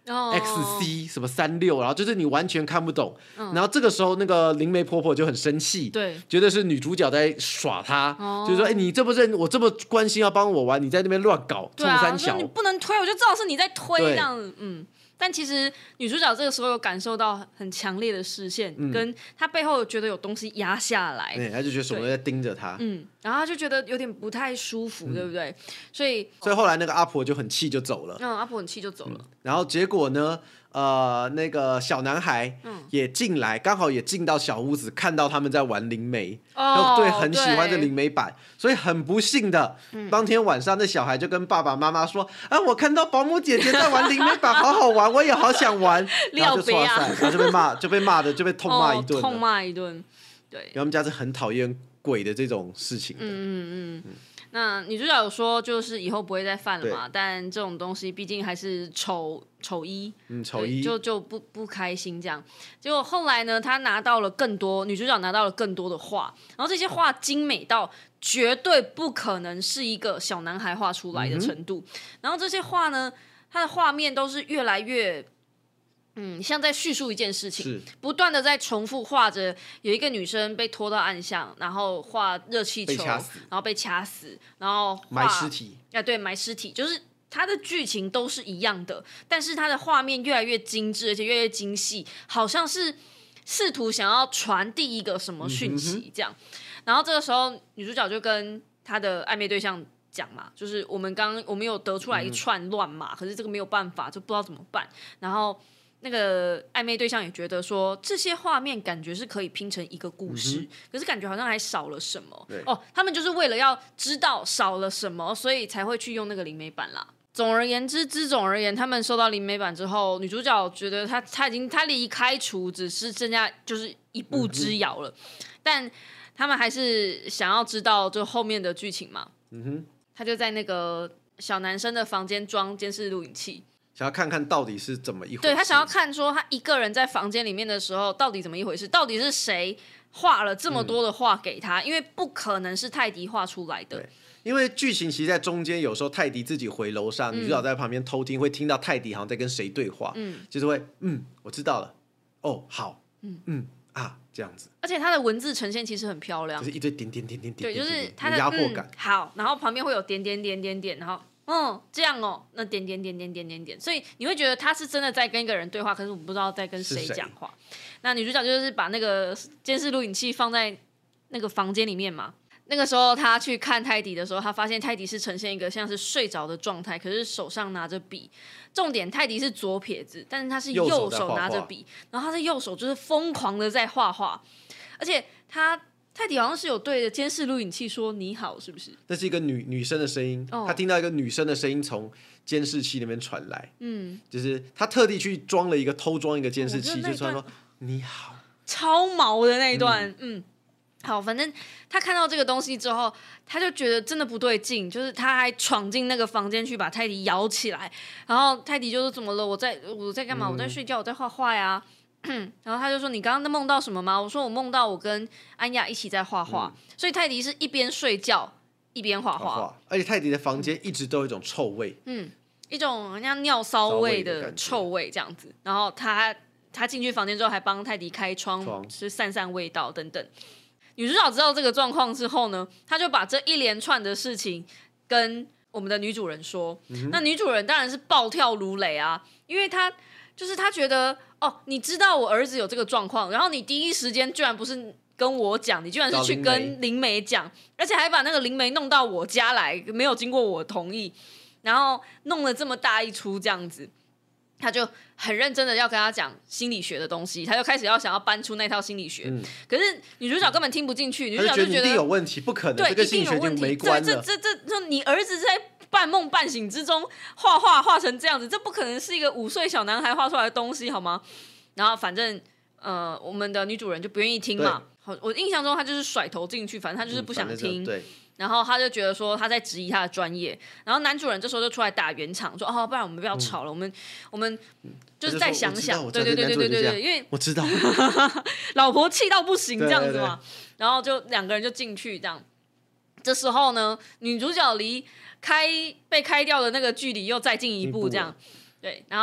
XC 什么36，然后就是你完全看不懂。然后这个时候那个灵媒婆婆就很生气， 对， 觉得是女主角在耍她，就是说，你这不是我这么关心要帮我玩，你在那边乱搞，冲三小， 你不能推，我就知道是你在推这样子，但其实女主角这个时候有感受到很强烈的视线，跟她背后觉得有东西压下来， 她就觉得什么在盯着她， 然后她就觉得有点不太舒服，对不对？所以后来那个阿婆就很气就走了， 阿婆很气就走了， 然后结果呢？那个小男孩也进来，刚好也进到小屋子，看到他们在玩灵媒，对，很喜欢这灵媒版，所以很不幸的，当天晚上那小孩就跟爸爸妈妈说：“我看到保姆姐姐在玩灵媒版，好好玩，我也好想玩。”然后就错赛，然后就被骂的，就被痛骂一顿， 痛骂一顿。对， 因为他们家是很讨厌鬼的这种事情的。 那女主角有说，就是以后不会再犯了嘛，但这种东西毕竟还是丑一，就不开心这样。结果后来呢，她拿到了更多，女主角拿到了更多的画，然后这些画精美到绝对不可能是一个小男孩画出来的程度。然后这些画呢，它的画面都是越来越。像在叙述一件事情，不断的在重复画着有一个女生被拖到暗巷，然后画热气球，然后被掐死，然后埋尸体。 对，埋尸体，就是它的剧情都是一样的，但是它的画面越来越精致，而且越来越精细，好像是试图想要传递一个什么讯息这样。然后这个时候，女主角就跟她的暧昧对象讲嘛，就是我们有得出来一串乱码，可是这个没有办法，就不知道怎么办。然后那个暧昧对象也觉得说，这些画面感觉是可以拼成一个故事，可是感觉好像还少了什么。他们就是为了要知道少了什么，所以才会去用那个灵媒版啦。总而言之，他们收到灵媒版之后，女主角觉得她离开除只是剩下就是一步之遥了，但他们还是想要知道就后面的剧情嘛。他就在那个小男生的房间装监视录影器。 想要看看到底是怎么一回事， 对，他想要看说他一个人在房间里面的时候到底怎么一回事，到底是谁画了这么多的画给他，因为不可能是泰迪画出来的。 对，因为剧情其实在中间，有时候泰迪自己回楼上，女主角在旁边偷听，会听到泰迪好像在跟谁对话，就是会我知道了，好，这样子。 而且他的文字呈现其实很漂亮， 就是一堆点，对， 就是他的压迫感。 好，然后旁边会有点，然后这样那点，所以你会觉得他是真的在跟一个人对话，可是我们不知道在跟谁讲话。那女主角就是把那个监视录影器放在那个房间里面嘛。那个时候他去看泰迪的时候，他发现泰迪是呈现一个像是睡着的状态，可是手上拿着笔。重点，泰迪是左撇子，但是他是右手拿着笔，然后他的右手就是疯狂的在画画，而且泰迪好像是有对着监视录影器说你好，是不是？ 那是一个女生的声音，他听到一个女生的声音从监视器那边传来，就是他特地去偷装一个监视器，就传说你好， 超毛的那一段，好，反正他看到这个东西之后，他就觉得真的不对劲，就是他还闯进那个房间去把泰迪摇起来，然后泰迪就说怎么了？我在干嘛？我在睡觉，我在画画呀。然后他就说你刚刚在梦到什么吗？我说我梦到我跟安雅一起在画画，所以泰迪是一边睡觉一边画画， 而且泰迪的房间一直都有一种臭味， 一种像尿骚味的臭味这样子。然后他进去房间之后还帮泰迪开窗，是散味道等等。女主角知道这个状况之后呢，她就把这一连串的事情跟我们的女主人说。那女主人当然是暴跳如雷啊，因为她觉得你知道我儿子有这个状况，然后你第一时间居然不是跟我讲，你居然是去跟灵媒讲，而且还把那个灵媒弄到我家来，没有经过我同意，然后弄了这么大一出这样子。他就很认真的要跟他讲心理学的东西，他就开始想要搬出那套心理学，可是女主角根本听不进去，女主角就觉得一定有问题，不可能，对，这跟心理学就没关了。 这你儿子在半梦半醒之中画成这样子，这不可能是一个5岁小男孩画出来的东西，好吗？然后反正我们的女主人就不愿意听嘛。我印象中他就是甩头进去，反正他就是不想听。对。然后他就觉得说他在质疑他的专业，然后男主人这时候就出来打圆场，说不然我们不要吵了，我们就是再想想，对，因为我知道老婆气到不行这样子嘛，然后就2个人就进去这样。这时候呢，女主角离被开掉的那个距离又再进一步这样，对，然后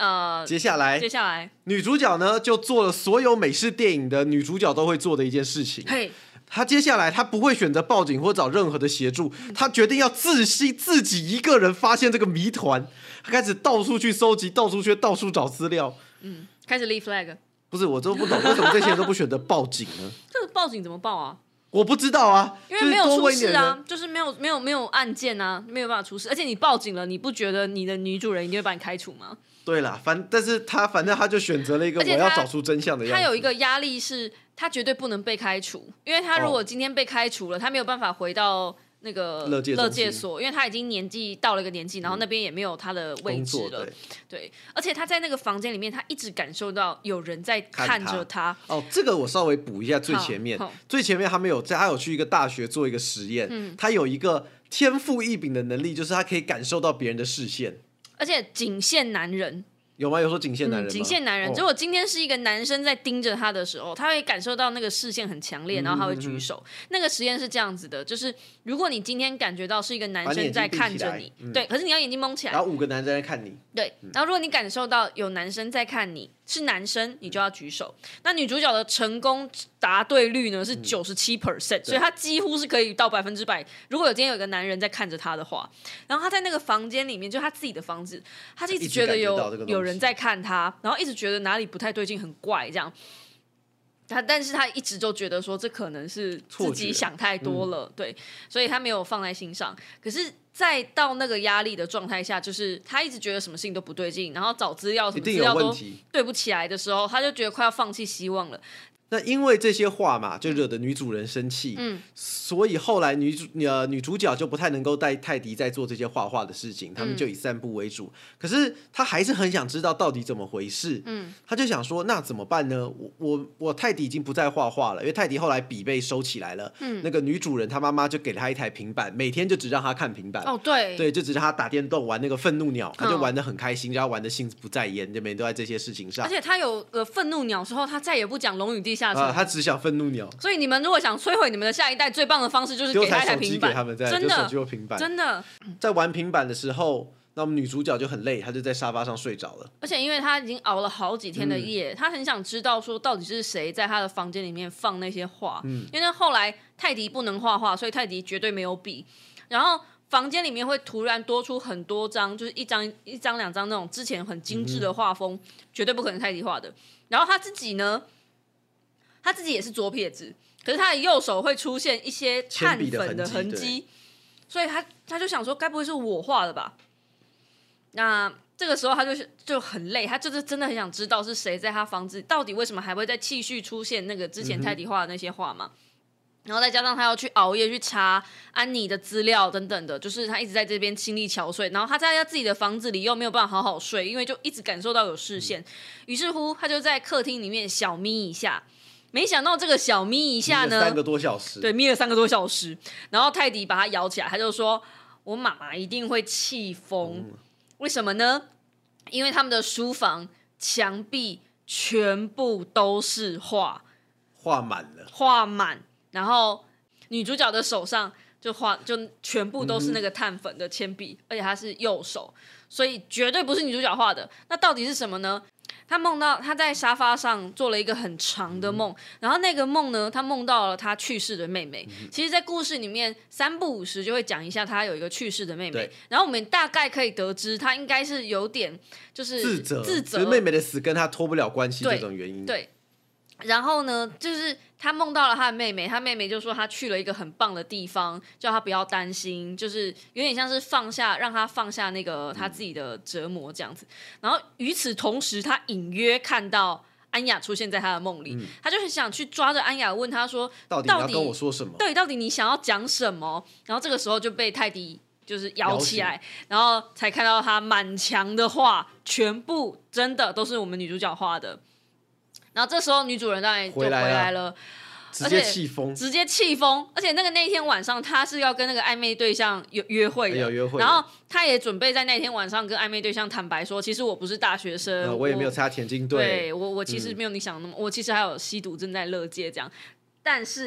接下来女主角呢就做了所有美式电影的女主角都会做的一件事情。她接下来她不会选择报警或找任何的协助，她决定要自己一个人发现这个谜团。她开始到处去搜集，到处找资料， 开始立 flag。 不是，我都不懂为什么这些人都不选择报警呢？ 这个报警怎么报啊？ 我不知道啊， 因为没有出事啊，就是没有案件啊，没有办法出事。而且你报警了，你不觉得你的女主人一定会把你开除吗？ 对啦，但是反正他就选择了一个我要找出真相的样子。 他有一个压力是，他绝对不能被开除，因为他如果今天被开除了，他没有办法回到那个乐界所，因为他已经年纪到了一个年纪，然后那边也没有他的位置了。对，而且他在那个房间里面，他一直感受到有人在看着他。 这个我稍微补一下最前面他有去一个大学做一个实验，他有一个天赋异禀的能力，就是他可以感受到别人的视线。 而且仅限男人。 有吗？有说仅限男人吗？ 仅限男人。如果今天是一个男生在盯着他的时候，他会感受到那个视线很强烈，然后他会举手。那个实验是这样子的，就是如果你今天感觉到是一个男生在看着你，对，可是你要眼睛蒙起来， 然后5个男生在看你， 对，然后如果你感受到有男生在看你，是男生，你就要举手。那女主角的成功答对率呢是97%，所以她几乎是可以到100%。如果今天有一个男人在看着她的话，然后她在那个房间里面，就她自己的房子，她就一直觉得有人在看她，然后一直觉得哪里不太对劲，很怪这样。但是他一直就觉得说这可能是自己想太多了，对，所以他没有放在心上。可是再到那个压力的状态下，就是他一直觉得什么事情都不对劲，然后找资料什么资料都对不起来的时候，他就觉得快要放弃希望了。 那因为这些话嘛，就惹得女主人生气，所以后来女主角就不太能够带泰迪在做这些画画的事情，他们就以散步为主。可是他还是很想知道到底怎么回事，他就想说那怎么办呢？我泰迪已经不再画画了，因为泰迪后来笔被收起来了，那个女主人她妈妈就给了他一台平板，每天就只让他看平板，对，就只让他打电动玩那个愤怒鸟，他就玩得很开心，然后玩得心不在焉，就每天都在这些事情上。 而且他有个愤怒鸟之后，他再也不讲龙与地下城， 他只想愤怒鸟。 所以你们如果想摧毁你们的下一代，最棒的方式就是给他一台平板， 给他们真的手机或平板。 真的， 在玩平板的时候，那我们女主角就很累，她就在沙发上睡着了。 而且因为她已经熬了好几天的夜，她很想知道说到底是谁在她的房间里面放那些画。因为后来泰迪不能画画，所以泰迪绝对没有笔。然后房间里面会突然多出很多张，就是一张两张那种之前很精致的画风，绝对不可能泰迪画的。然后他自己呢？他自己也是左撇子，可是他的右手会出现一些碳粉的痕迹，所以他就想说，该不会是我画的吧？那这个时候他就很累，他就是真的很想知道是谁在他房子，到底为什么还会再继续出现那个之前泰迪画的那些画嘛？然后再加上他要去熬夜去查安妮的资料等等的，就是他一直在这边心力憔悴。然后他在他自己的房子里又没有办法好好睡，因为就一直感受到有视线。于是乎，他就在客厅里面小眯一下。没想到这个小眯一下呢， 眯了3个多小时。 对，眯了3个多小时。然后泰迪把他摇起来，他就说：“我妈妈一定会气疯。为什么呢？因为他们的书房墙壁全部都是画满。然后女主角的手上就全部都是那个碳粉的铅笔，而且她是右手，所以绝对不是女主角画的。那到底是什么呢？他梦到他在沙发上做了一个很长的梦，然后那个梦呢，他梦到了他去世的妹妹。其实，在故事里面3不5时就会讲一下他有一个去世的妹妹，然后我们大概可以得知他应该是有点就是自责， 妹妹的死跟他脱不了关系这种原因。 对。然后呢，就是他梦到了他的妹妹，他妹妹就说他去了一个很棒的地方，叫他不要担心，就是有点像是让他放下那个他自己的折磨这样子。然后与此同时，他隐约看到安雅出现在他的梦里，他就很想去抓着安雅问他说， 到底你要跟我说什么？ 对，到底你想要讲什么？然后这个时候就被泰迪就是摇起来，然后才看到他满墙的画，全部真的都是我们女主角画的。然后这时候女主人当然就回来了， 直接气疯， 而且那一天晚上她是要跟那个暧昧对象约会的， 然后她也准备在那天晚上跟暧昧对象坦白说，其实我不是大学生， 我也没有参加田径队， 对我其实没有你想那么，我其实还有吸毒正在乐界这样。但是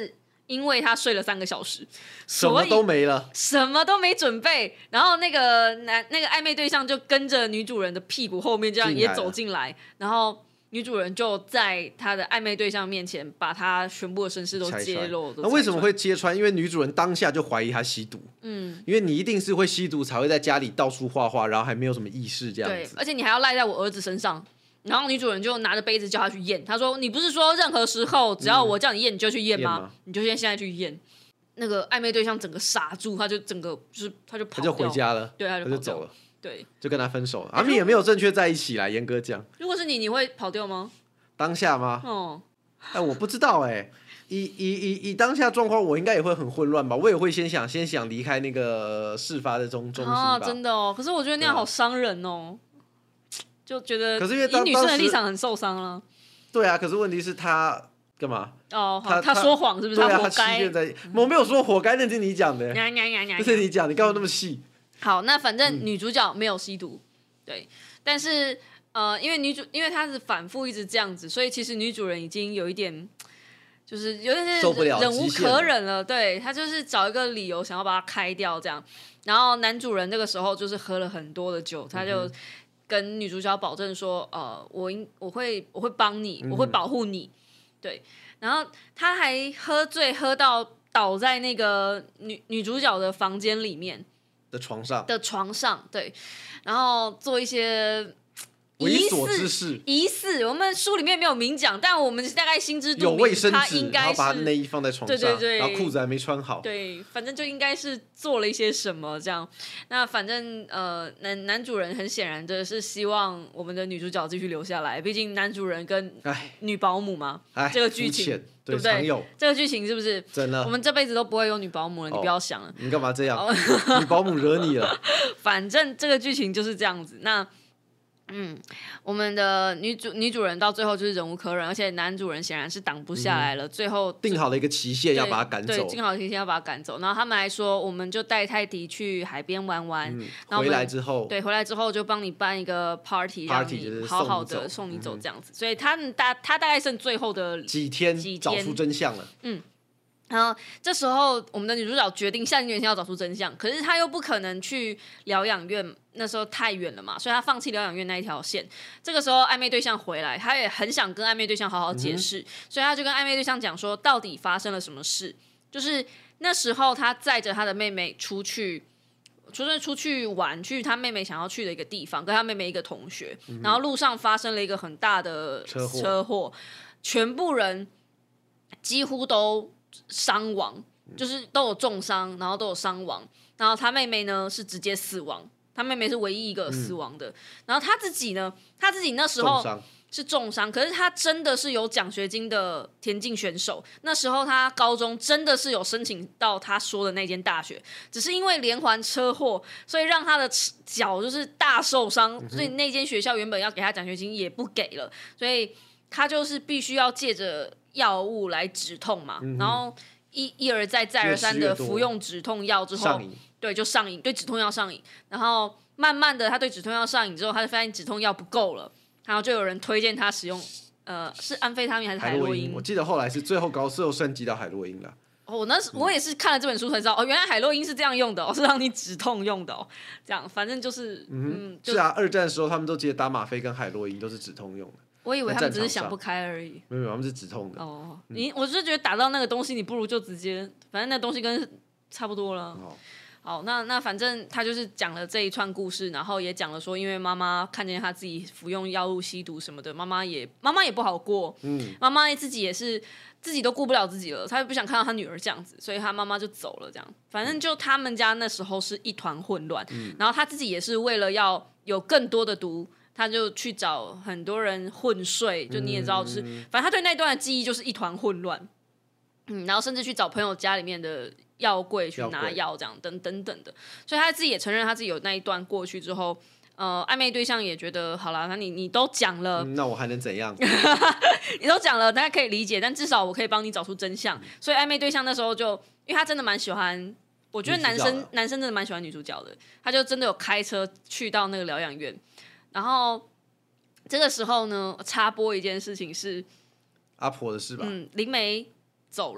因为他睡了3个小时， 什么都没了， 什么都没准备。然后那个暧昧对象就跟着女主人的屁股后面，这样也走进来，然后女主人就在她的暧昧对象面前把她全部的身世都揭露。 那为什么会揭穿？因为女主人当下就怀疑他吸毒。因为你一定是会吸毒才会在家里到处画画，然后还没有什么意识这样子。 对，而且你还要赖在我儿子身上。然后女主人就拿着杯子叫他去验，他说：“你不是说任何时候只要我叫你验你就去验吗？你就现在去验。”那个暧昧对象整个傻住，他就整个就是他就跑掉， 他就回家了， 对，他就走了， 对， 就跟他分手了。阿密也没有正确在一起啦，严格讲。 如果是你会跑掉吗？ 当下吗？我不知道以当下状况，我应该也会很混乱吧。我也会先想离开那个事发的中心吧。 真的哦，可是我觉得那样好伤人哦。就觉得， 可是因为以女生的立场很受伤了。 对啊，可是问题是他干嘛？ 他说谎是不是？ 对啊， 他活该。我没有说活该，那是你讲的。这是你讲，你干嘛那么细？ 好，那反正女主角没有吸毒，对，但是因为她是反复一直这样子，所以其实女主人已经有一点。就是有点受不了， 忍无可忍了，对，他就是找一个理由想要把它开掉这样。然后男主人这个时候就是喝了很多的酒，他就跟女主角保证说，我会帮你，我会保护你，对。然后他还喝醉，喝到倒在那个女主角的房间里面的床上，对，然后做一些。 猥琐之事， 疑似我们书里面没有明讲，但我们大概心知肚明， 有卫生纸， 应该是然后把内衣放在床上， 对， 然后裤子还没穿好， 对，反正就应该是做了一些什么这样。那反正男主人很显然的是希望我们的女主角继续留下来，毕竟男主人跟女保姆嘛，这个剧情对不对？这个剧情是不是真的？ 我们这辈子都不会有女保姆了，你不要想了。 你干嘛这样？女保姆惹你了？ 反正这个剧情就是这样子。那。我们的女主人到最后就是忍无可忍，而且男主人显然是挡不下来了，最后定好了一个期限要把他赶走， 对，定好了期限要把他赶走。然后他们还说，我们就带泰迪去海边玩，然后回来之后就帮你办一个 party 让你好好的送你走这样子。所以他大概剩最后的几天找出真相了。 然后这时候我们的女主角决定下定决心要找出真相，可是她又不可能去疗养院，那时候太远了嘛，所以她放弃疗养院那一条线。这个时候暧昧对象回来，她也很想跟暧昧对象好好解释，所以她就跟暧昧对象讲说到底发生了什么事。就是那时候她载着她的妹妹出去玩，去她妹妹想要去的一个地方，跟她妹妹一个同学，然后路上发生了一个很大的车祸，全部人几乎都伤亡，就是都有重伤，然后都有伤亡。然后他妹妹呢是直接死亡，他妹妹是唯一一个死亡的。然后他自己呢，那时候是重伤，可是他真的是有奖学金的田径选手。那时候他高中真的是有申请到他说的那间大学，只是因为连环车祸，所以让他的脚就是大受伤，所以那间学校原本要给他奖学金也不给了，所以他就是必须要借着药物来止痛嘛，然后一而再再而三的服用止痛药之后，对，就上瘾，对止痛药上瘾。然后慢慢的，他对止痛药上瘾之后，他就发现止痛药不够了，然后就有人推荐他使用，是安非他命还是海洛因？ 我记得后来是最后升级到海洛因了。 我也是看了这本书才知道，原来海洛因是这样用的，是让你止痛用的，这样，反正就是， 是啊，二战的时候他们都直接打吗啡跟海洛因都是止痛用的。 我以为他们只是想不开而已， 没有，他们是止痛的。 我就是觉得打到那个东西，你不如就直接，反正那东西跟差不多了。好，那反正他就是讲了这一串故事，然后也讲了说，因为妈妈看见他自己服用药物吸毒什么的，妈妈也不好过，妈妈自己也是自己都顾不了自己了，她也不想看到她女儿这样子，所以她妈妈就走了。这样，反正就他们家那时候是一团混乱，然后他自己也是为了要有更多的毒。他就去找很多人混睡，就你也知道，就是反正他对那段的记忆就是一团混乱，然后甚至去找朋友家里面的药柜去拿药，这样等等的，所以他自己也承认他自己有那一段过去之后，暧昧对象也觉得好啦，那你都讲了， 那我还能怎样？ 你都讲了，大家可以理解，但至少我可以帮你找出真相。所以暧昧对象那时候就，因为他真的蛮喜欢，我觉得男生真的蛮喜欢女主角的，他就真的有开车去到那个疗养院。然后这个时候呢，插播一件事情是阿婆的事吧？ 灵媒走了，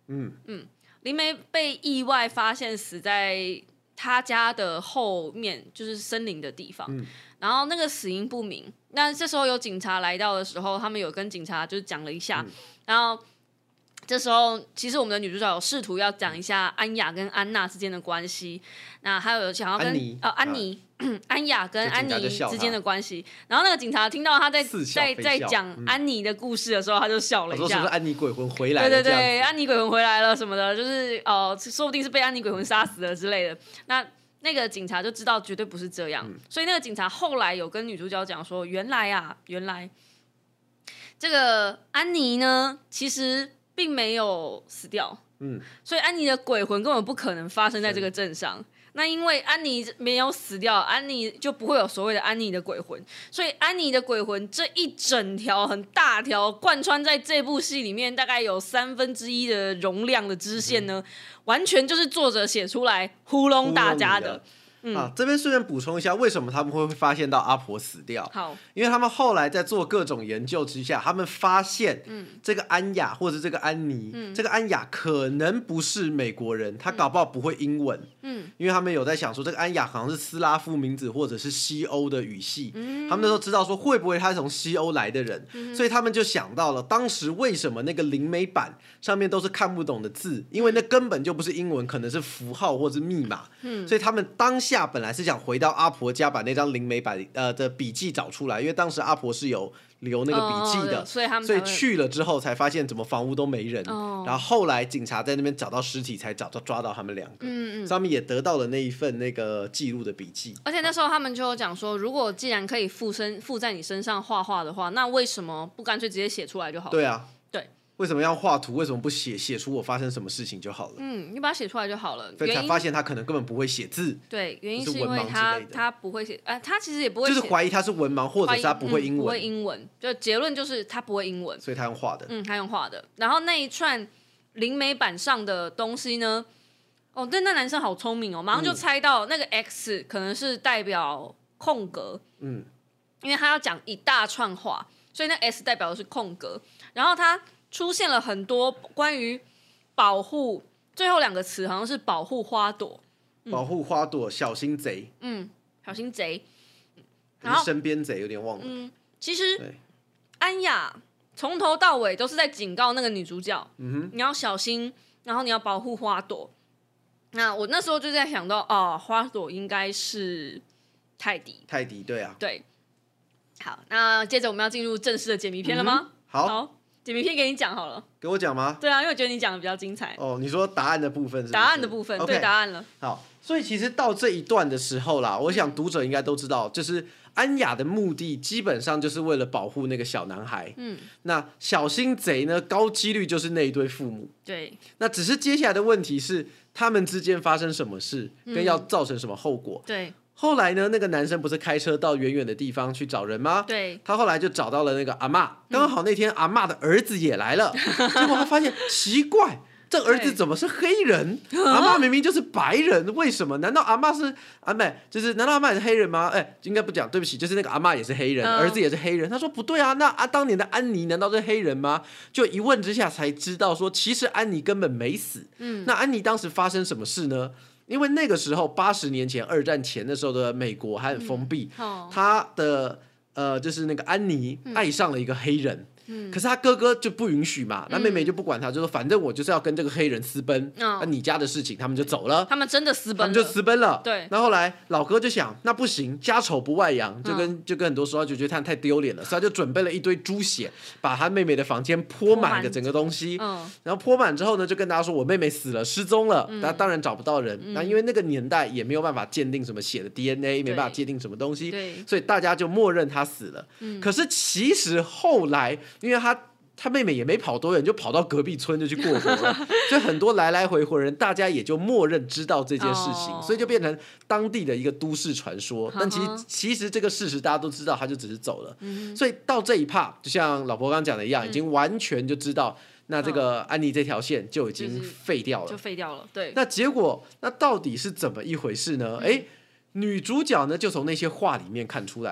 灵媒被意外发现死在他家的后面，就是森林的地方。然后那个死因不明。那这时候有警察来到的时候，他们有跟警察就是讲了一下，然后这时候其实我们的女主角有试图要讲一下安雅跟安娜之间的关系，那还有想要跟安雅跟安妮之间的关系。然后那个警察听到他在讲安妮的故事的时候，他就笑了一下， 说是不是安妮鬼魂回来了？ 对，安妮鬼魂回来了什么的，就是说不定是被安妮鬼魂杀死了之类的。那个警察就知道绝对不是这样，所以那个警察后来有跟女主角讲说，原来这个安妮呢，其实并没有死掉，所以安妮的鬼魂根本不可能发生在这个镇上。那因为安妮没有死掉，安妮就不会有所谓的安妮的鬼魂，所以安妮的鬼魂这一整条很大条贯穿在这部戏里面，大概有1/3的容量的支线呢，完全就是作者写出来糊弄大家的。 这边顺便补充一下，为什么他们会发现到阿婆死掉？ 好， 因为他们后来在做各种研究之下，他们发现，这个安雅或者这个安妮，这个安雅可能不是美国人，她搞不好不会英文，因为他们有在想说，这个安雅好像是斯拉夫名字或者是西欧的语系，他们那时候知道说会不会他是从西欧来的人，所以他们就想到了当时为什么那个灵媒版上面都是看不懂的字，因为那根本就不是英文，可能是符号或是密码，所以他们当下本来是想回到阿婆家把那张灵媒版的笔记找出来，因为当时阿婆是有留那个笔记的， 所以去了之后才发现怎么房屋都没人，然后后来警察在那边找到尸体才抓到他们2个，上面也得到了那一份那个记录的笔记。 而且那时候他们就有讲说，如果既然可以附在你身上画画的话，那为什么不干脆直接写出来就好了？ 对啊， 对， 为什么要画图？为什么不写出我发生什么事情就好了？ 你把它写出来就好了。 所以才发现他可能根本不会写字。 对，原因是因为他不会写，他其实也不会写， 就是怀疑他是文盲，或者是他不会英文。 不会英文，就结论就是他不会英文， 所以他用画的。 他用画的。然后那一串灵媒版上的东西呢？但那男生好聪明哦，马上就猜到那个 X 可能是代表空格，因为他要讲一大串话，所以那 S 代表的是空格。然后他出现了很多关于保护，最后2个词好像是保护花朵， 保护花朵，小心贼， 小心贼， 然后身边贼有点忘了。 其实安雅从头到尾都是在警告那个女主角，你要小心，然后你要保护花朵。那我那时候就在想到，花朵应该是泰迪， 对啊， 对。好，那接着我们要进入正式的解谜篇了吗？好，解谜篇给你讲好了。 给我讲吗？ 对啊，因为我觉得你讲的比较精彩。 你说答案的部分是不是？ 答案的部分，对，答案了。 好，所以其实到这一段的时候啦，我想读者应该都知道，就是安雅的目的基本上就是为了保护那个小男孩。那小心贼呢，高几率就是那一对父母。 对。那只是接下来的问题是，他们之间发生什么事，跟要造成什么后果。 对。 后来呢，那个男生不是开车到远远的地方去找人吗？ 对， 他后来就找到了那个阿嬷，刚好那天阿嬷的儿子也来了，结果他发现奇怪，这儿子怎么是黑人？阿嬷明明就是白人，为什么？难道阿嬷是难道阿嬷也是黑人吗？应该不讲，对不起，就是那个阿嬷也是黑人，儿子也是黑人。他说不对啊，那当年的安妮难道是黑人吗？就一问之下才知道说，其实安妮根本没死。那安妮当时发生什么事呢？因为那个时候80年前2战前的时候的美国还很封闭，他的就是那个安妮爱上了一个黑人，可是他哥哥就不允许嘛，那妹妹就不管他，就说反正我就是要跟这个黑人私奔，那你家的事情他们就走了， 他们真的私奔了， 他们就私奔了。 对， 那后来老哥就想，那不行，家丑不外扬，就跟很多时候就觉得他太丢脸了，所以他就准备了一堆猪血，把他妹妹的房间泼满的整个东西，然后泼满之后呢，就跟大家说我妹妹死了，失踪了，那当然找不到人，那因为那个年代也没有办法鉴定什么血的 DNA， 没办法鉴定什么东西，所以大家就默认他死了。可是其实后来，因为他妹妹也没跑多远，就跑到隔壁村就去过活了，所以很多来来回回人，大家也就默认知道这件事情，所以就变成当地的一个都市传说。但其实这个事实大家都知道，他就只是走了。所以到这一趴，就像老婆刚刚讲的一样，已经完全就知道，那这个安妮这条线就已经废掉了， 就废掉了。对。 那结果，那到底是怎么一回事呢？女主角呢就从那些话里面看出来了。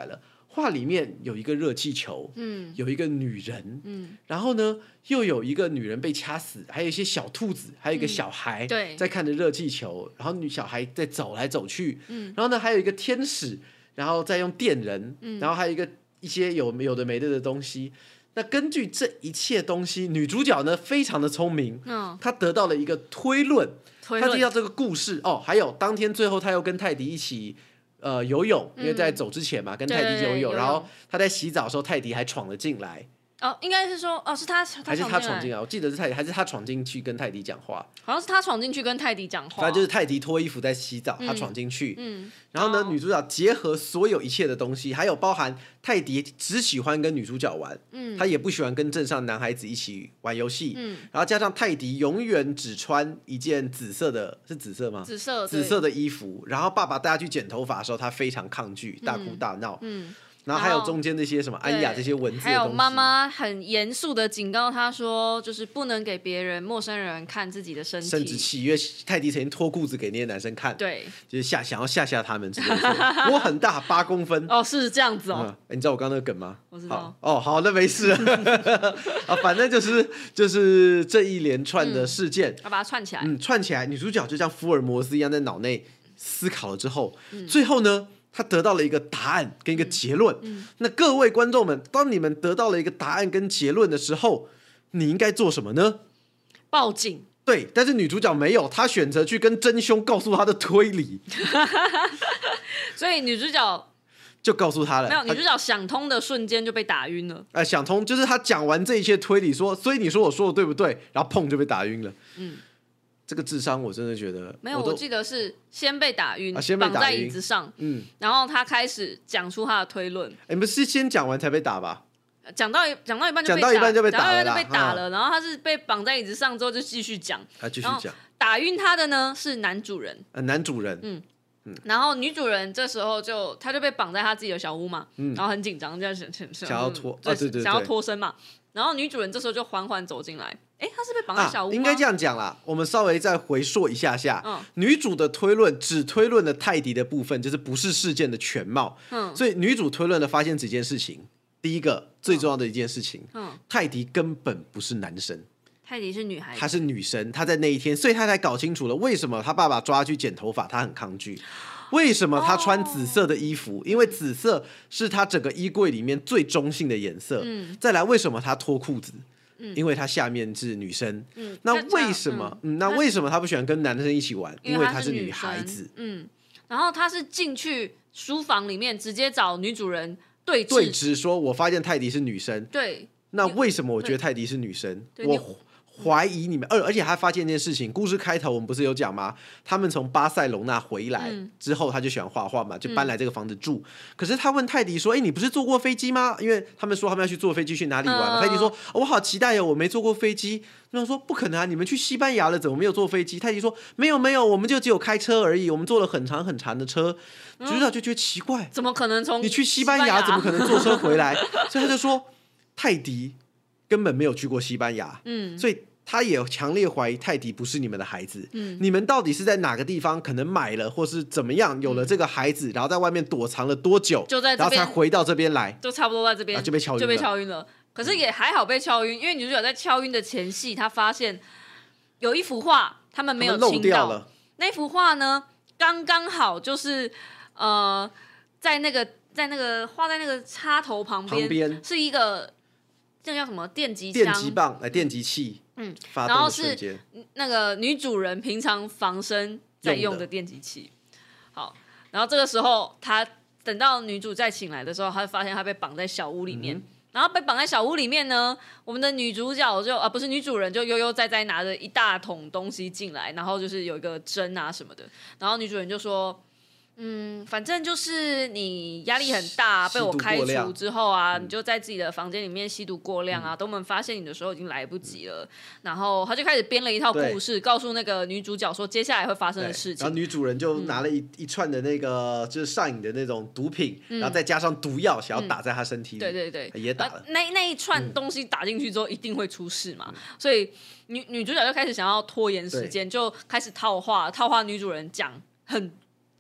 画里面有一个热气球，有一个女人，然后呢又有一个女人被掐死，还有一些小兔子，还有一个小孩，在看着热气球，然后小孩在走来走去，然后呢还有一个天使，然后再用电人，然后还有一些有的没的东西。那根据这一切东西，女主角呢非常的聪明，她得到了一个推论，她知道这个故事哦。还有当天最后，她又跟泰迪一起游泳，因为在走之前嘛，跟泰迪游泳，然后她在洗澡的时候，泰迪还闯了进来。 应该是说，是他还是他闯进来？我记得是泰迪，还是他闯进去跟泰迪讲话？ 好像是他闯进去跟泰迪讲话。 反正就是泰迪脱衣服在洗澡，他闯进去。然后呢，女主角结合所有一切的东西，还有包含泰迪只喜欢跟女主角玩，他也不喜欢跟镇上男孩子一起玩游戏。然后加上泰迪永远只穿一件紫色的，是紫色吗？紫色的衣服。然后爸爸带他去剪头发的时候，他非常抗拒，大哭大闹。然后还有中间那些什么安雅这些文字的东西， 还有妈妈很严肃的警告他说，就是不能给别人陌生人看自己的身体生殖器，因为泰迪曾经脱裤子给那些男生看， 对， 就是想要吓他们之类的。我很大，8公分。 是这样子哦。 你知道我刚刚那个梗吗？ 我知道。 好，那没事。反正就是这一连串的事件， 要把它串起来。 串起来，女主角就像福尔摩斯一样在脑内思考了之后，最后呢，他得到了一个答案跟一个结论。那各位观众们，当你们得到了一个答案跟结论的时候，你应该做什么呢？ 报警。 对，但是女主角没有，她选择去跟真凶告诉她的推理。 所以女主角就告诉她了， 没有，女主角想通的瞬间就被打晕了。 想通就是她讲完这一切推理说，所以你说我说的对不对？然后砰就被打晕了。这个智商我真的觉得没有，我记得是先被打晕， 先被打晕， 绑在椅子上，然后他开始讲出他的推论。 你们是先讲完才被打吧？ 讲到一半就被打了，然后他是被绑在椅子上之后就继续讲， 继续讲。 打晕他的呢是男主人，然后女主人这时候他就被绑在他自己的小屋嘛，然后很紧张，这样想要脱， 想要脱身嘛。然后女主人这时候就缓缓走进来，她是被绑在小屋吗？ 应该这样讲啦。我们稍微再回溯一下，女主的推论只推论了泰迪的部分，就是不是事件的全貌。所以女主推论了发现几件事情。第一个最重要的一件事情，泰迪根本不是男生。 泰迪是女孩子， 她是女生。她在那一天，所以她才搞清楚了为什么她爸爸抓她去剪头发，她很抗拒。为什么她穿紫色的衣服？因为紫色是她整个衣柜里面最中性的颜色。再来，为什么她脱裤子？因为她下面是女生。那为什么？那为什么她不喜欢跟男生一起玩？因为她是女孩子。 然后她是进去书房里面直接找女主人对峙， 说我发现泰迪是女生。 对。 那为什么我觉得泰迪是女生？我怀疑你们，而且他发现一件事情。故事开头我们不是有讲吗？他们从巴塞隆纳回来之后，他就喜欢画画嘛，就搬来这个房子住。可是他问泰迪说：“你不是坐过飞机吗？”因为他们说他们要去坐飞机去哪里玩嘛。泰迪说：“我好期待哦，我没坐过飞机。”然后说：“不可能啊，你们去西班牙了，怎么没有坐飞机？”泰迪说：“没有，我们就只有开车而已，我们坐了很长很长的车。”主角就觉得奇怪， 怎么可能从你去西班牙怎么可能坐车回来？所以他就说泰迪根本没有去过西班牙。所以他也强烈怀疑泰迪不是你们的孩子。你们到底是在哪个地方可能买了或是怎么样有了这个孩子，然后在外面躲藏了多久， 就在这边， 然后才回到这边来， 就差不多在这边就被敲晕了。 可是也还好被敲晕，因为女主角在敲晕的前戏，她发现有一幅画他们没有清掉了。那幅画呢，刚刚好就是在那个画在那个插头旁边是一个这叫什么电击枪、 电击棒、电击器。 然后是那个女主人平常防身在用的电击器。好，然后这个时候她等到女主再醒来的时候，她发现她被绑在小屋里面。然后被绑在小屋里面呢，我们的女主角就不是女主人，就悠悠哉哉拿着一大桶东西进来，然后就是有一个针啊什么的。然后女主人就说：“反正就是你压力很大，被我开除之后啊，你就在自己的房间里面吸毒过量啊，等我们发现你的时候已经来不及了。”然后他就开始编了一套故事，告诉那个女主角说接下来会发生的事情。 然后女主人就拿了一串的那个就是上瘾的那种毒品，然后再加上毒药，想要打在她身体里。 对， 也打了。 那一串东西打进去之后，一定会出事嘛，所以女主角就开始想要拖延时间，就开始套话女主人讲很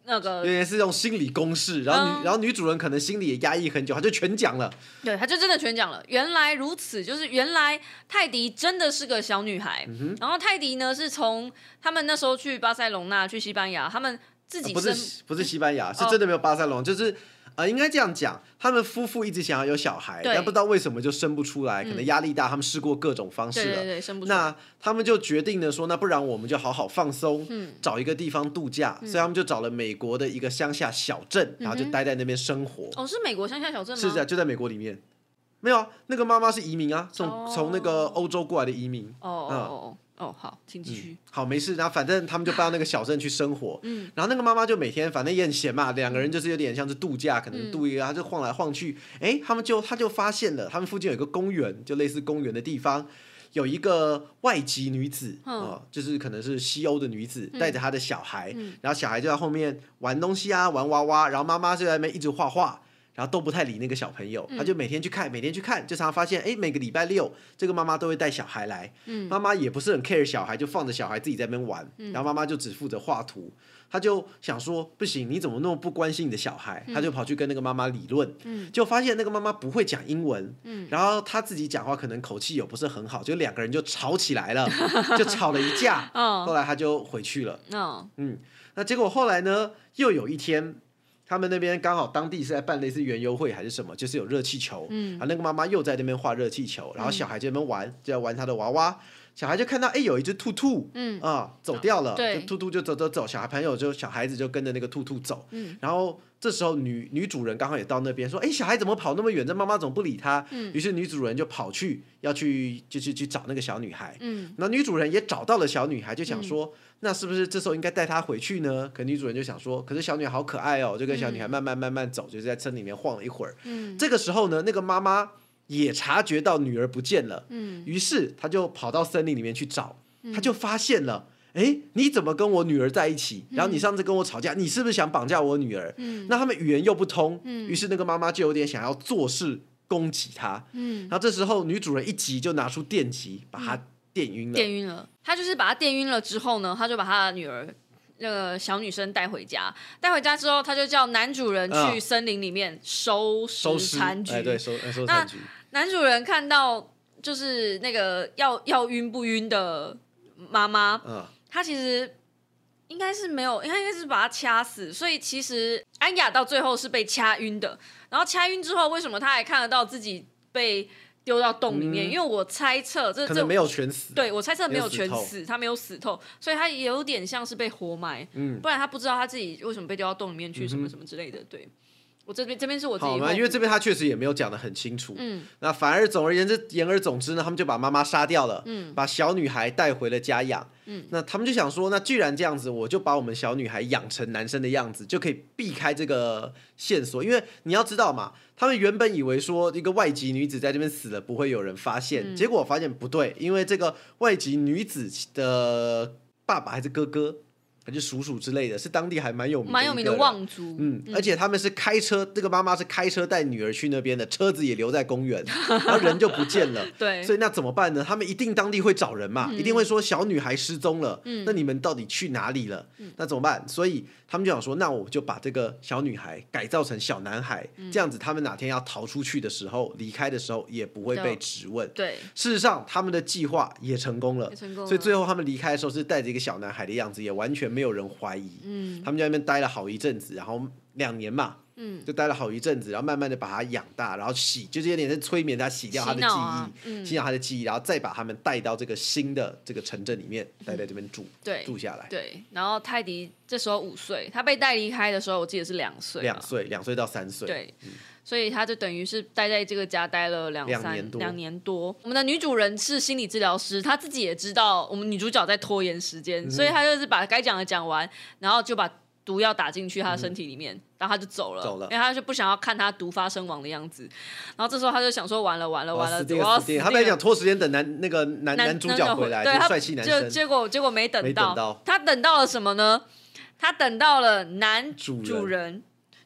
那个有点是用心理攻势，然后女主人可能心里也压抑很久，她就全讲了。 对，她就真的全讲了。原来如此，就是原来泰迪真的是个小女孩。然后泰迪呢是从他们那时候去巴塞隆纳、去西班牙，他们自己不是西班牙，是真的没有巴塞隆，就是应该这样讲，他们夫妇一直想要有小孩，但不知道为什么就生不出来，可能压力大，他们试过各种方式了， 对，生不出来。 那他们就决定呢说，那不然我们就好好放松，找一个地方度假，所以他们就找了美国的一个乡下小镇，然后就待在那边生活。 哦，是美国乡下小镇吗？ 是的，就在美国里面。没有啊，那个妈妈是移民啊，从那个欧洲过来的移民。 好，请继续。 好，没事。然后反正他们就搬到那个小镇去生活。然后那个妈妈就每天反正也很闲嘛，两个人就是有点像是度假，可能度一个，他就晃来晃去。他就发现了，他们附近有一个公园，就类似公园的地方，有一个外籍女子就是可能是西欧的女子，带着她的小孩，然后小孩就在后面玩东西啊，玩娃娃，然后妈妈就在那边一直画画。然后都不太理那个小朋友，他就每天去看，就常常发现，每个礼拜六这个妈妈都会带小孩来，妈妈也不是很 care 小孩，就放着小孩自己在那边玩，然后妈妈就只负责画图，他就想说不行，你怎么那么不关心你的小孩？他就跑去跟那个妈妈理论，就发现那个妈妈不会讲英文，然后他自己讲话可能口气又不是很好，就两个人就吵起来了，就吵了一架，后来他就回去了，那结果后来呢，又有一天。他们那边刚好当地是在办类似园游会还是什么，就是有热气球，然后那个妈妈又在那边画热气球，然后小孩就在那边玩，就在玩他的娃娃，小孩就看到有一只兔兔，走掉了，就兔兔就走，小孩子就跟着那个兔兔走，然后这时候女主人刚好也到那边说，小孩怎么跑那么远？这妈妈怎么不理他？于是女主人就跑去要去找那个小女孩，然后女主人也找到了小女孩，就想说。那是不是这时候应该带她回去呢？可女主人就想说，可是小女孩好可爱哦，就跟小女孩慢慢走，就是在村里面晃了一会儿。这个时候呢，那个妈妈也察觉到女儿不见了，于是她就跑到森林里面去找，她就发现了，你怎么跟我女儿在一起？然后你上次跟我吵架，你是不是想绑架我女儿？那他们语言又不通，于是那个妈妈就有点想要做事攻击她。然后这时候女主人一急就拿出电击把她电晕了，他就是把他电晕了之后呢，他就把他的女儿那个小女生带回家之后，他就叫男主人去森林里面收拾残局。对，收残局。男主人看到就是那个要晕不晕的妈妈，他其实应该是没有，应该是把他掐死，所以其实安雅到最后是被掐晕的。然后掐晕之后，为什么他还看得到自己被丢到洞里面，因为我猜测可能没有全死。对， 我猜测没有全死，他没有死透，所以他有点像是被活埋，不然他不知道他自己为什么被丢到洞里面去，什么什么之类的。对，我这边是我自己。好嘛， 因为这边他确实也没有讲得很清楚。那反而言而总之呢，他们就把妈妈杀掉了，把小女孩带回了家养。那他们就想说，那既然这样子，我就把我们小女孩养成男生的样子，就可以避开这个线索。因为你要知道嘛，他们原本以为说一个外籍女子在这边死了不会有人发现，结果我发现不对，因为这个外籍女子的爸爸还是哥哥还是叔叔之类的，是当地还蛮有名的望族。 而且他们是开车，这个妈妈是开车带女儿去那边的，车子也留在公园，然后人就不见了。 对， 所以那怎么办呢？他们一定当地会找人嘛，一定会说小女孩失踪了，那你们到底去哪里了？那怎么办？所以他们就想说，那我就把这个小女孩改造成小男孩，这样子他们哪天要逃出去的时候，离开的时候也不会被质问。 对， 事实上他们的计划也成功了，所以最后他们离开的时候是带着一个小男孩的样子，也完全没有人怀疑。他们在那边待了好一阵子，然后2年嘛，就待了好一阵子，然后慢慢的把他养大，然后就是有点在催眠他，洗掉他的记忆，洗掉他的记忆，然后再把他们带到这个新的这个城镇里面，待在这边住下来。 对，然后泰迪这时候5岁，他被带离开的时候，我记得是2岁 ，2岁到3岁。 对。所以他就等于是待在这个家待了2年多。我们的女主人是心理治疗师，她自己也知道我们女主角在拖延时间，所以她就是把该讲的讲完，然后就把毒药打进去她的身体里面，然后她就走了，因为她就不想要看她毒发身亡的样子。然后这时候她就想说完了，我要死定了。 她本来想拖时间等男主角回来，对，帅气男生。 结果没等到。他等到了什么呢？他等到了男主人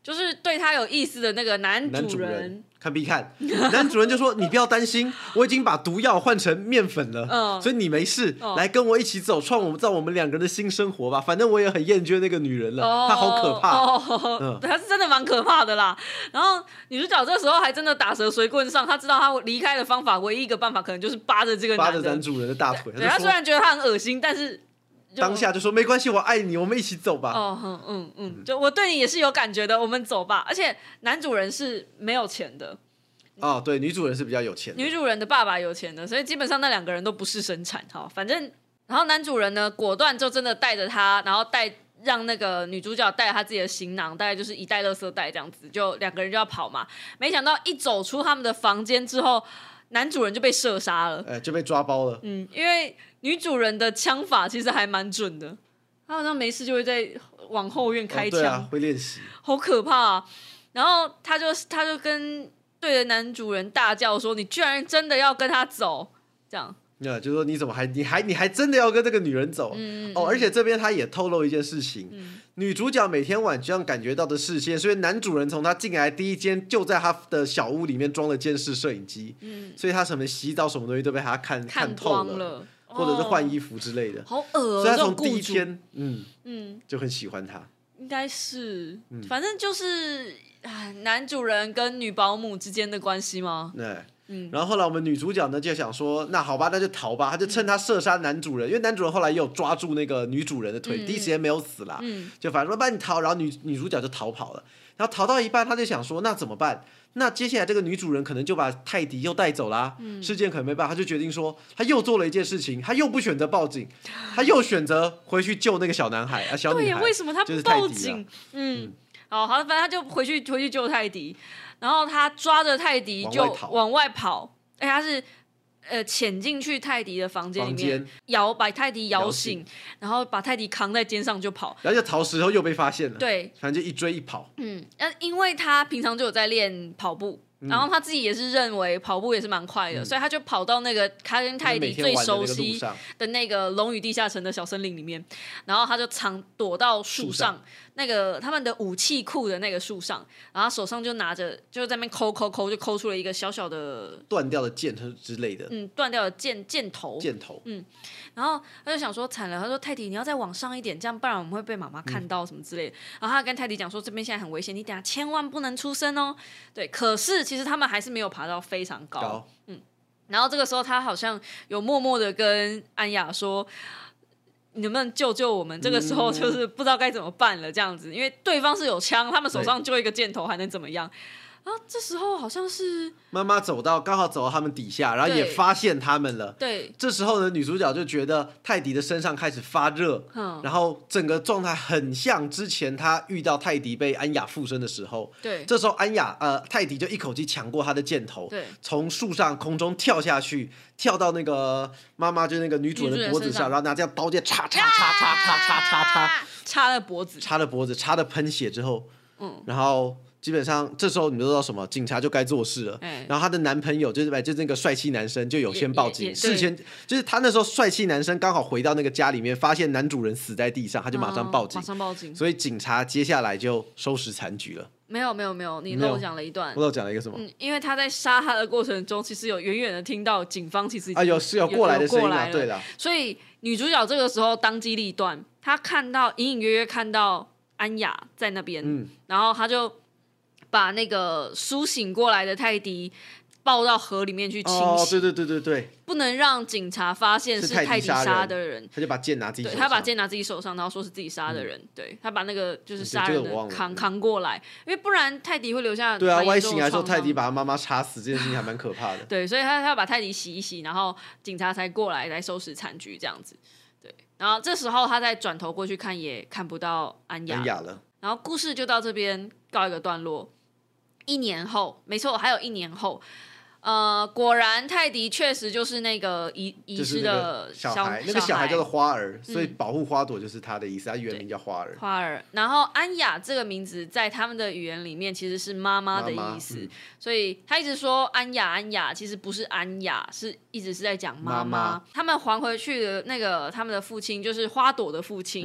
就是对他有意思的那个男主人看必看，男主人就说：“你不要担心，我已经把毒药换成面粉了，所以你没事，来跟我一起走，创造我们两个人的新生活吧。反正我也很厌倦那个女人了，她好可怕。 她是真的蛮可怕的啦。然后女主角这时候还真的打蛇随棍上，她知道她离开的方法，唯一一个办法可能就是扒着这个男主人的大腿。 对，她虽然觉得他很恶心，但是。 当下就说没关系，我爱你，我们一起走吧。 就我对你也是有感觉的，我们走吧。而且男主人是没有钱的。 对，女主人是比较有钱的。 女主人的爸爸有钱的，所以基本上那两个人都不是生产。反正，然后男主人呢，果断就真的带着他，然后让那个女主角带他自己的行囊，大概就是一袋垃圾袋这样子，就两个人就要跑嘛。没想到一走出他们的房间之后，男主人就被射杀了， 就被抓包了。 因为女主人的枪法其实还蛮准的，她好像没事就会在往后院开枪， 对啊，会练习， 好可怕啊！然后他就跟对着男主人大叫说：“你居然真的要跟他走？”这样。 就说你怎么你还真的要跟这个女人走？而且这边他也透露一件事情，女主角每天晚上感觉到的视线，所以男主人从他进来第一间就在他的小屋里面装了监视摄影机，所以他什么洗澡什么东西都被他看透了，或者是换衣服之类的， 好恶。 所以他从第一天就很喜欢他， 应该是，反正就是男主人跟女保姆之间的关系吗？ 对。然后后来我们女主角呢就想说，那好吧，那就逃吧。她就趁他射杀男主人，因为男主人后来也有抓住那个女主人的腿，第一时间没有死啦，就反正说帮你逃，然后女主角就逃跑了。然后逃到一半，她就想说，那怎么办？那接下来这个女主人可能就把泰迪又带走啦，事件可能没办法，她就决定说，她又做了一件事情，她又不选择报警，她又选择回去救那个小男孩小女孩。 对，为什么她不报警？好，反正她就回去救泰迪。然后他抓着泰迪就往外跑，他是潜进去泰迪的房间里面，把泰迪摇醒，然后把泰迪扛在肩上就跑， 然后就逃时候又被发现了， 对， 反正就一追一跑。 因为他平常就有在练跑步。然后他自己也是认为跑步也是蛮快的，所以他就跑到那个他跟泰迪最熟悉的那个龙与地下城的小森林里面，然后他就躲到树上那个他们的武器库的那个树上，然后手上就拿着就在那边抠，就抠出了一个小小的断掉的剑之类的，断掉的箭头，然后他就想说惨了，他说泰迪你要再往上一点，这样不然我们会被妈妈看到什么之类的。然后他跟泰迪讲说这边现在很危险，你等下千万不能出声哦。对，可是其实他们还是没有爬到非常高。然后这个时候他好像有默默的跟安雅说，你能不能救救我们？这个时候就是不知道该怎么办了，这样子，因为对方是有枪，他们手上就一个箭头，还能怎么样？然后这时候好像是妈妈刚好走到他们底下，然后也发现他们了。 对， 这时候呢，女主角就觉得泰迪的身上开始发热，然后整个状态很像之前她遇到泰迪被安雅附身的时候。 对， 这时候泰迪就一口气抢过她的箭头，从树上空中跳下去，跳到那个妈妈就那个女主人的脖子上，然后拿这样刀剑插了脖子， 插的喷血之后，然后。基本上这时候你们都知道什么，警察就该做事了。然后她的男朋友就是那个帅气男生就有先报警，事先就是他那时候帅气男生刚好回到那个家里面，发现男主人死在地上，他就马上报警。所以警察接下来就收拾残局了。 没有，你漏讲了一段。 我漏讲了一个什么？ 因为他在杀他的过程中，其实有远远的听到警方其实有过来的声音啊，对了。 所以女主角这个时候当机立断，她隐隐约约看到安雅在那边，然后她就把那个苏醒过来的泰迪抱到河里面去清洗。 对， 不能让警察发现是泰迪杀的人。 他就把剑拿自己手上， 他把剑拿自己手上，然后说是自己杀的人。对，他把那个就是杀人的扛过来，因为不然泰迪会留下。 对啊，外形来说，泰迪把他妈妈插死这件事情还蛮可怕的。 对，所以他要把泰迪洗一洗，然后警察才过来收拾残局这样子。对，然后这时候他再转头过去看，也看不到安雅了。然后故事就到这边告一个段落。1年后，没错，还有1年后，果然泰迪确实就是那个遗失的小孩，那个小孩叫做花儿，所以保护花朵就是他的意思，他原名叫花儿。 然后安雅这个名字在他们的语言里面其实是妈妈的意思，所以他一直说安雅，其实不是安雅，是一直是在讲妈妈。他们还回去的那个他们的父亲就是花朵的父亲。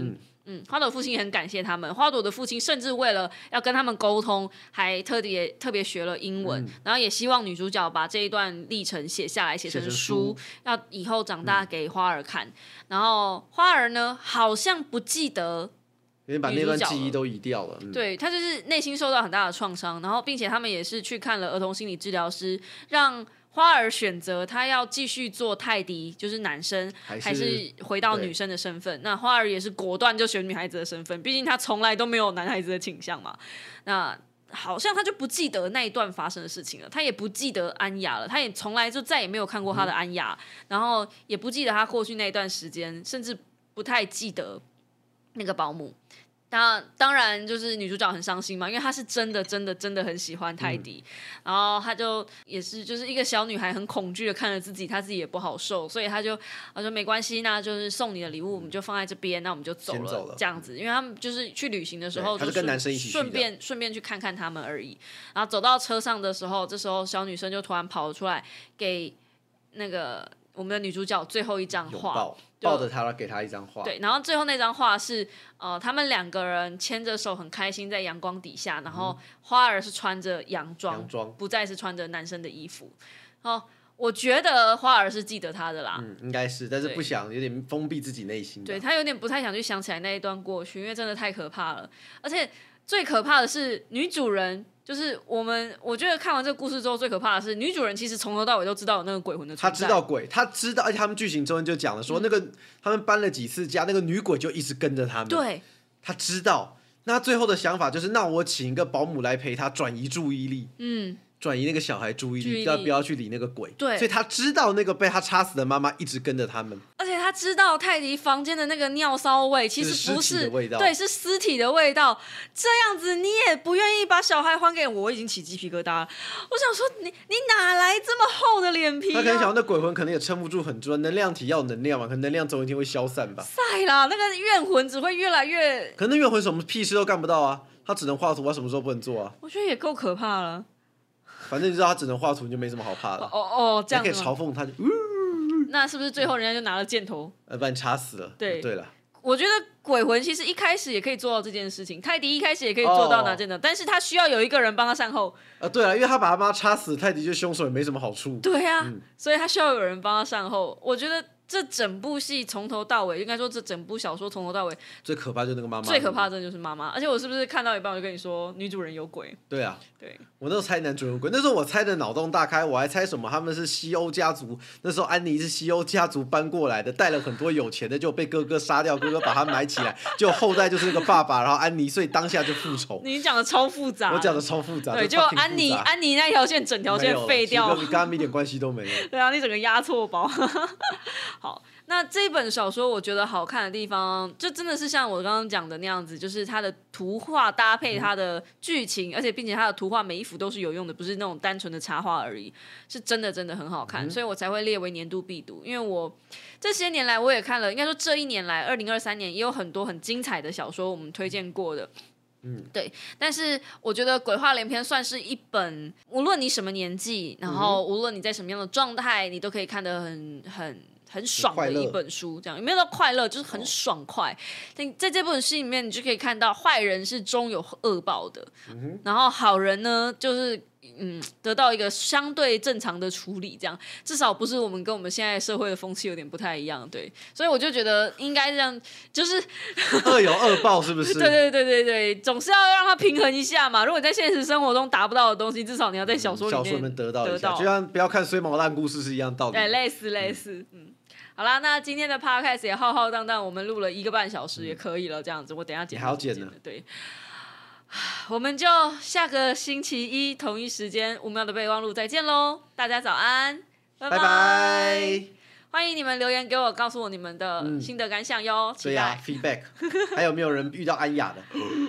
花朵父亲也很感谢他们。花朵的父亲甚至为了要跟他们沟通，还特别学了英文，然后也希望女主角把这一段历程写下来，写成书，要以后长大给花儿看。然后花儿呢，好像不记得。 因为把那段记忆都移掉了， 对，他就是内心受到很大的创伤，然后并且他们也是去看了儿童心理治疗师，让花儿选择他要继续做泰迪，就是男生，还是回到女生的身份。那花儿也是果断就选女孩子的身份，毕竟他从来都没有男孩子的倾向嘛。那好像他就不记得那一段发生的事情了，他也不记得安雅了，他也从来就再也没有看过他的安雅，然后也不记得他过去那段时间，甚至不太记得那个保姆。当然就是女主角很伤心嘛，因为她是真的很喜欢泰迪，然后她就也是就是一个小女孩很恐惧的看着自己，她自己也不好受，所以她说没关系，那就是送你的礼物我们就放在这边，那我们就走了这样子，因为他们就是去旅行的时候就跟男生一起顺便去看看他们而已。然后走到车上的时候，这时候小女生就突然跑出来给那个我们的女主角最后一张画， 抱着她给她一张画。 对，然后最后那张画是他们2个人牵着手很开心在阳光底下，然后花儿是穿着洋装，不再是穿着男生的衣服。我觉得花儿是记得他的啦， 应该是，但是不想有点封闭自己内心。 对，他有点不太想去想起来那一段过去，因为真的太可怕了。而且最可怕的是女主人。就是我觉得看完这个故事之后，最可怕的是女主人其实从头到尾都知道有那个鬼魂的存在。 她知道鬼，她知道，而且他们剧情中就讲了说，那个他们搬了几次家，那个女鬼就一直跟着他们。 对， 她知道。那最后的想法就是，那我请一个保姆来陪她转移注意力。转移那个小孩注意力，不要去理那个鬼。 对， 所以他知道那个被他插死的妈妈一直跟着他们， 而且他知道泰迪房间的那个尿骚味其实不是对，是尸体的味道。这样子你也不愿意把小孩还给我，我已经起鸡皮疙瘩了。我想说你哪来这么厚的脸皮他可能想那鬼魂可能也撑不住很久，能量体要有能量嘛，可能能量总有一天会消散吧。 晒啦，那个怨魂只会越来越…… 可能那怨魂什么屁事都干不到啊，他只能画图，他什么时候不能做啊？ 我觉得也够可怕了。 反正你知道他只能画图，你就没什么好怕的。 这样可以嘲讽他就。 那是不是最后人家就拿了箭头， 把你插死了？对了， 我觉得鬼魂其实一开始也可以做到这件事情，泰迪一开始也可以做到拿箭头，但是他需要有一个人帮他善后。 对啊，因为他把他妈插死，泰迪就凶手也没什么好处。 对啊，所以他需要有人帮他善后。我觉得这整部戏从头到尾，应该说这整部小说从头到尾最可怕就是那个妈妈， 最可怕的就是妈妈。而且我是不是看到一半我就跟你说女主人有鬼？ 对啊， 对， 我那时候猜男主人有鬼，那时候我猜的脑洞大开，我还猜什么他们是西欧家族，那时候安妮是西欧家族搬过来的，带了很多有钱的，就被哥哥杀掉，哥哥把他埋起来，就后代就是那个爸爸，然后安妮，所以当下就复仇。 你讲的超复杂， 我讲的超复杂， 对，就安妮那条线整条线废掉， 你跟他们一点关系都没有。 对啊，你整个压错包。好。那这本小说我觉得好看的地方，就真的是像我刚刚讲的那样子，就是它的图画搭配它的剧情，而且并且它的图画每一幅都是有用的，不是那种单纯的插画而已，是真的很好看，所以我才会列为年度必读。因为我这些年来我也看了，应该说这一年来2023年也有很多很精彩的小说我们推荐过的。对，但是我觉得《鬼话连篇》算是一本，无论你什么年纪，然后无论你在什么样的状态，你都可以看得很爽的一本书，这样有没有到快乐，就是很爽快。在这本书里面，你就可以看到坏人是终有恶报的，然后好人呢，就是得到一个相对正常的处理，这样至少不是我们跟我们现在社会的风气有点不太一样，对，所以我就觉得应该这样，就是恶有恶报，是不是？ 对，总是要让它平衡一下嘛。如果你在现实生活中达不到的东西，至少你要在小说里面得到一下，就像不要看衰毛烂故事是一样道理。 对，类似，好啦，那今天的 podcast 也浩浩荡荡，我们录了1个半小时也可以了，这样子，我等一下剪， 还要剪呢， 对。我们就下个星期一同一时间5秒的备忘录再见喽！大家早安，拜拜！欢迎你们留言给我，告诉我你们的心得感想哟。 对呀，feedback， 还有没有人遇到安雅的？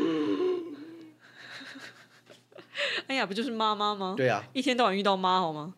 安雅不就是妈妈吗？ 对啊， 一天到晚遇到妈好吗？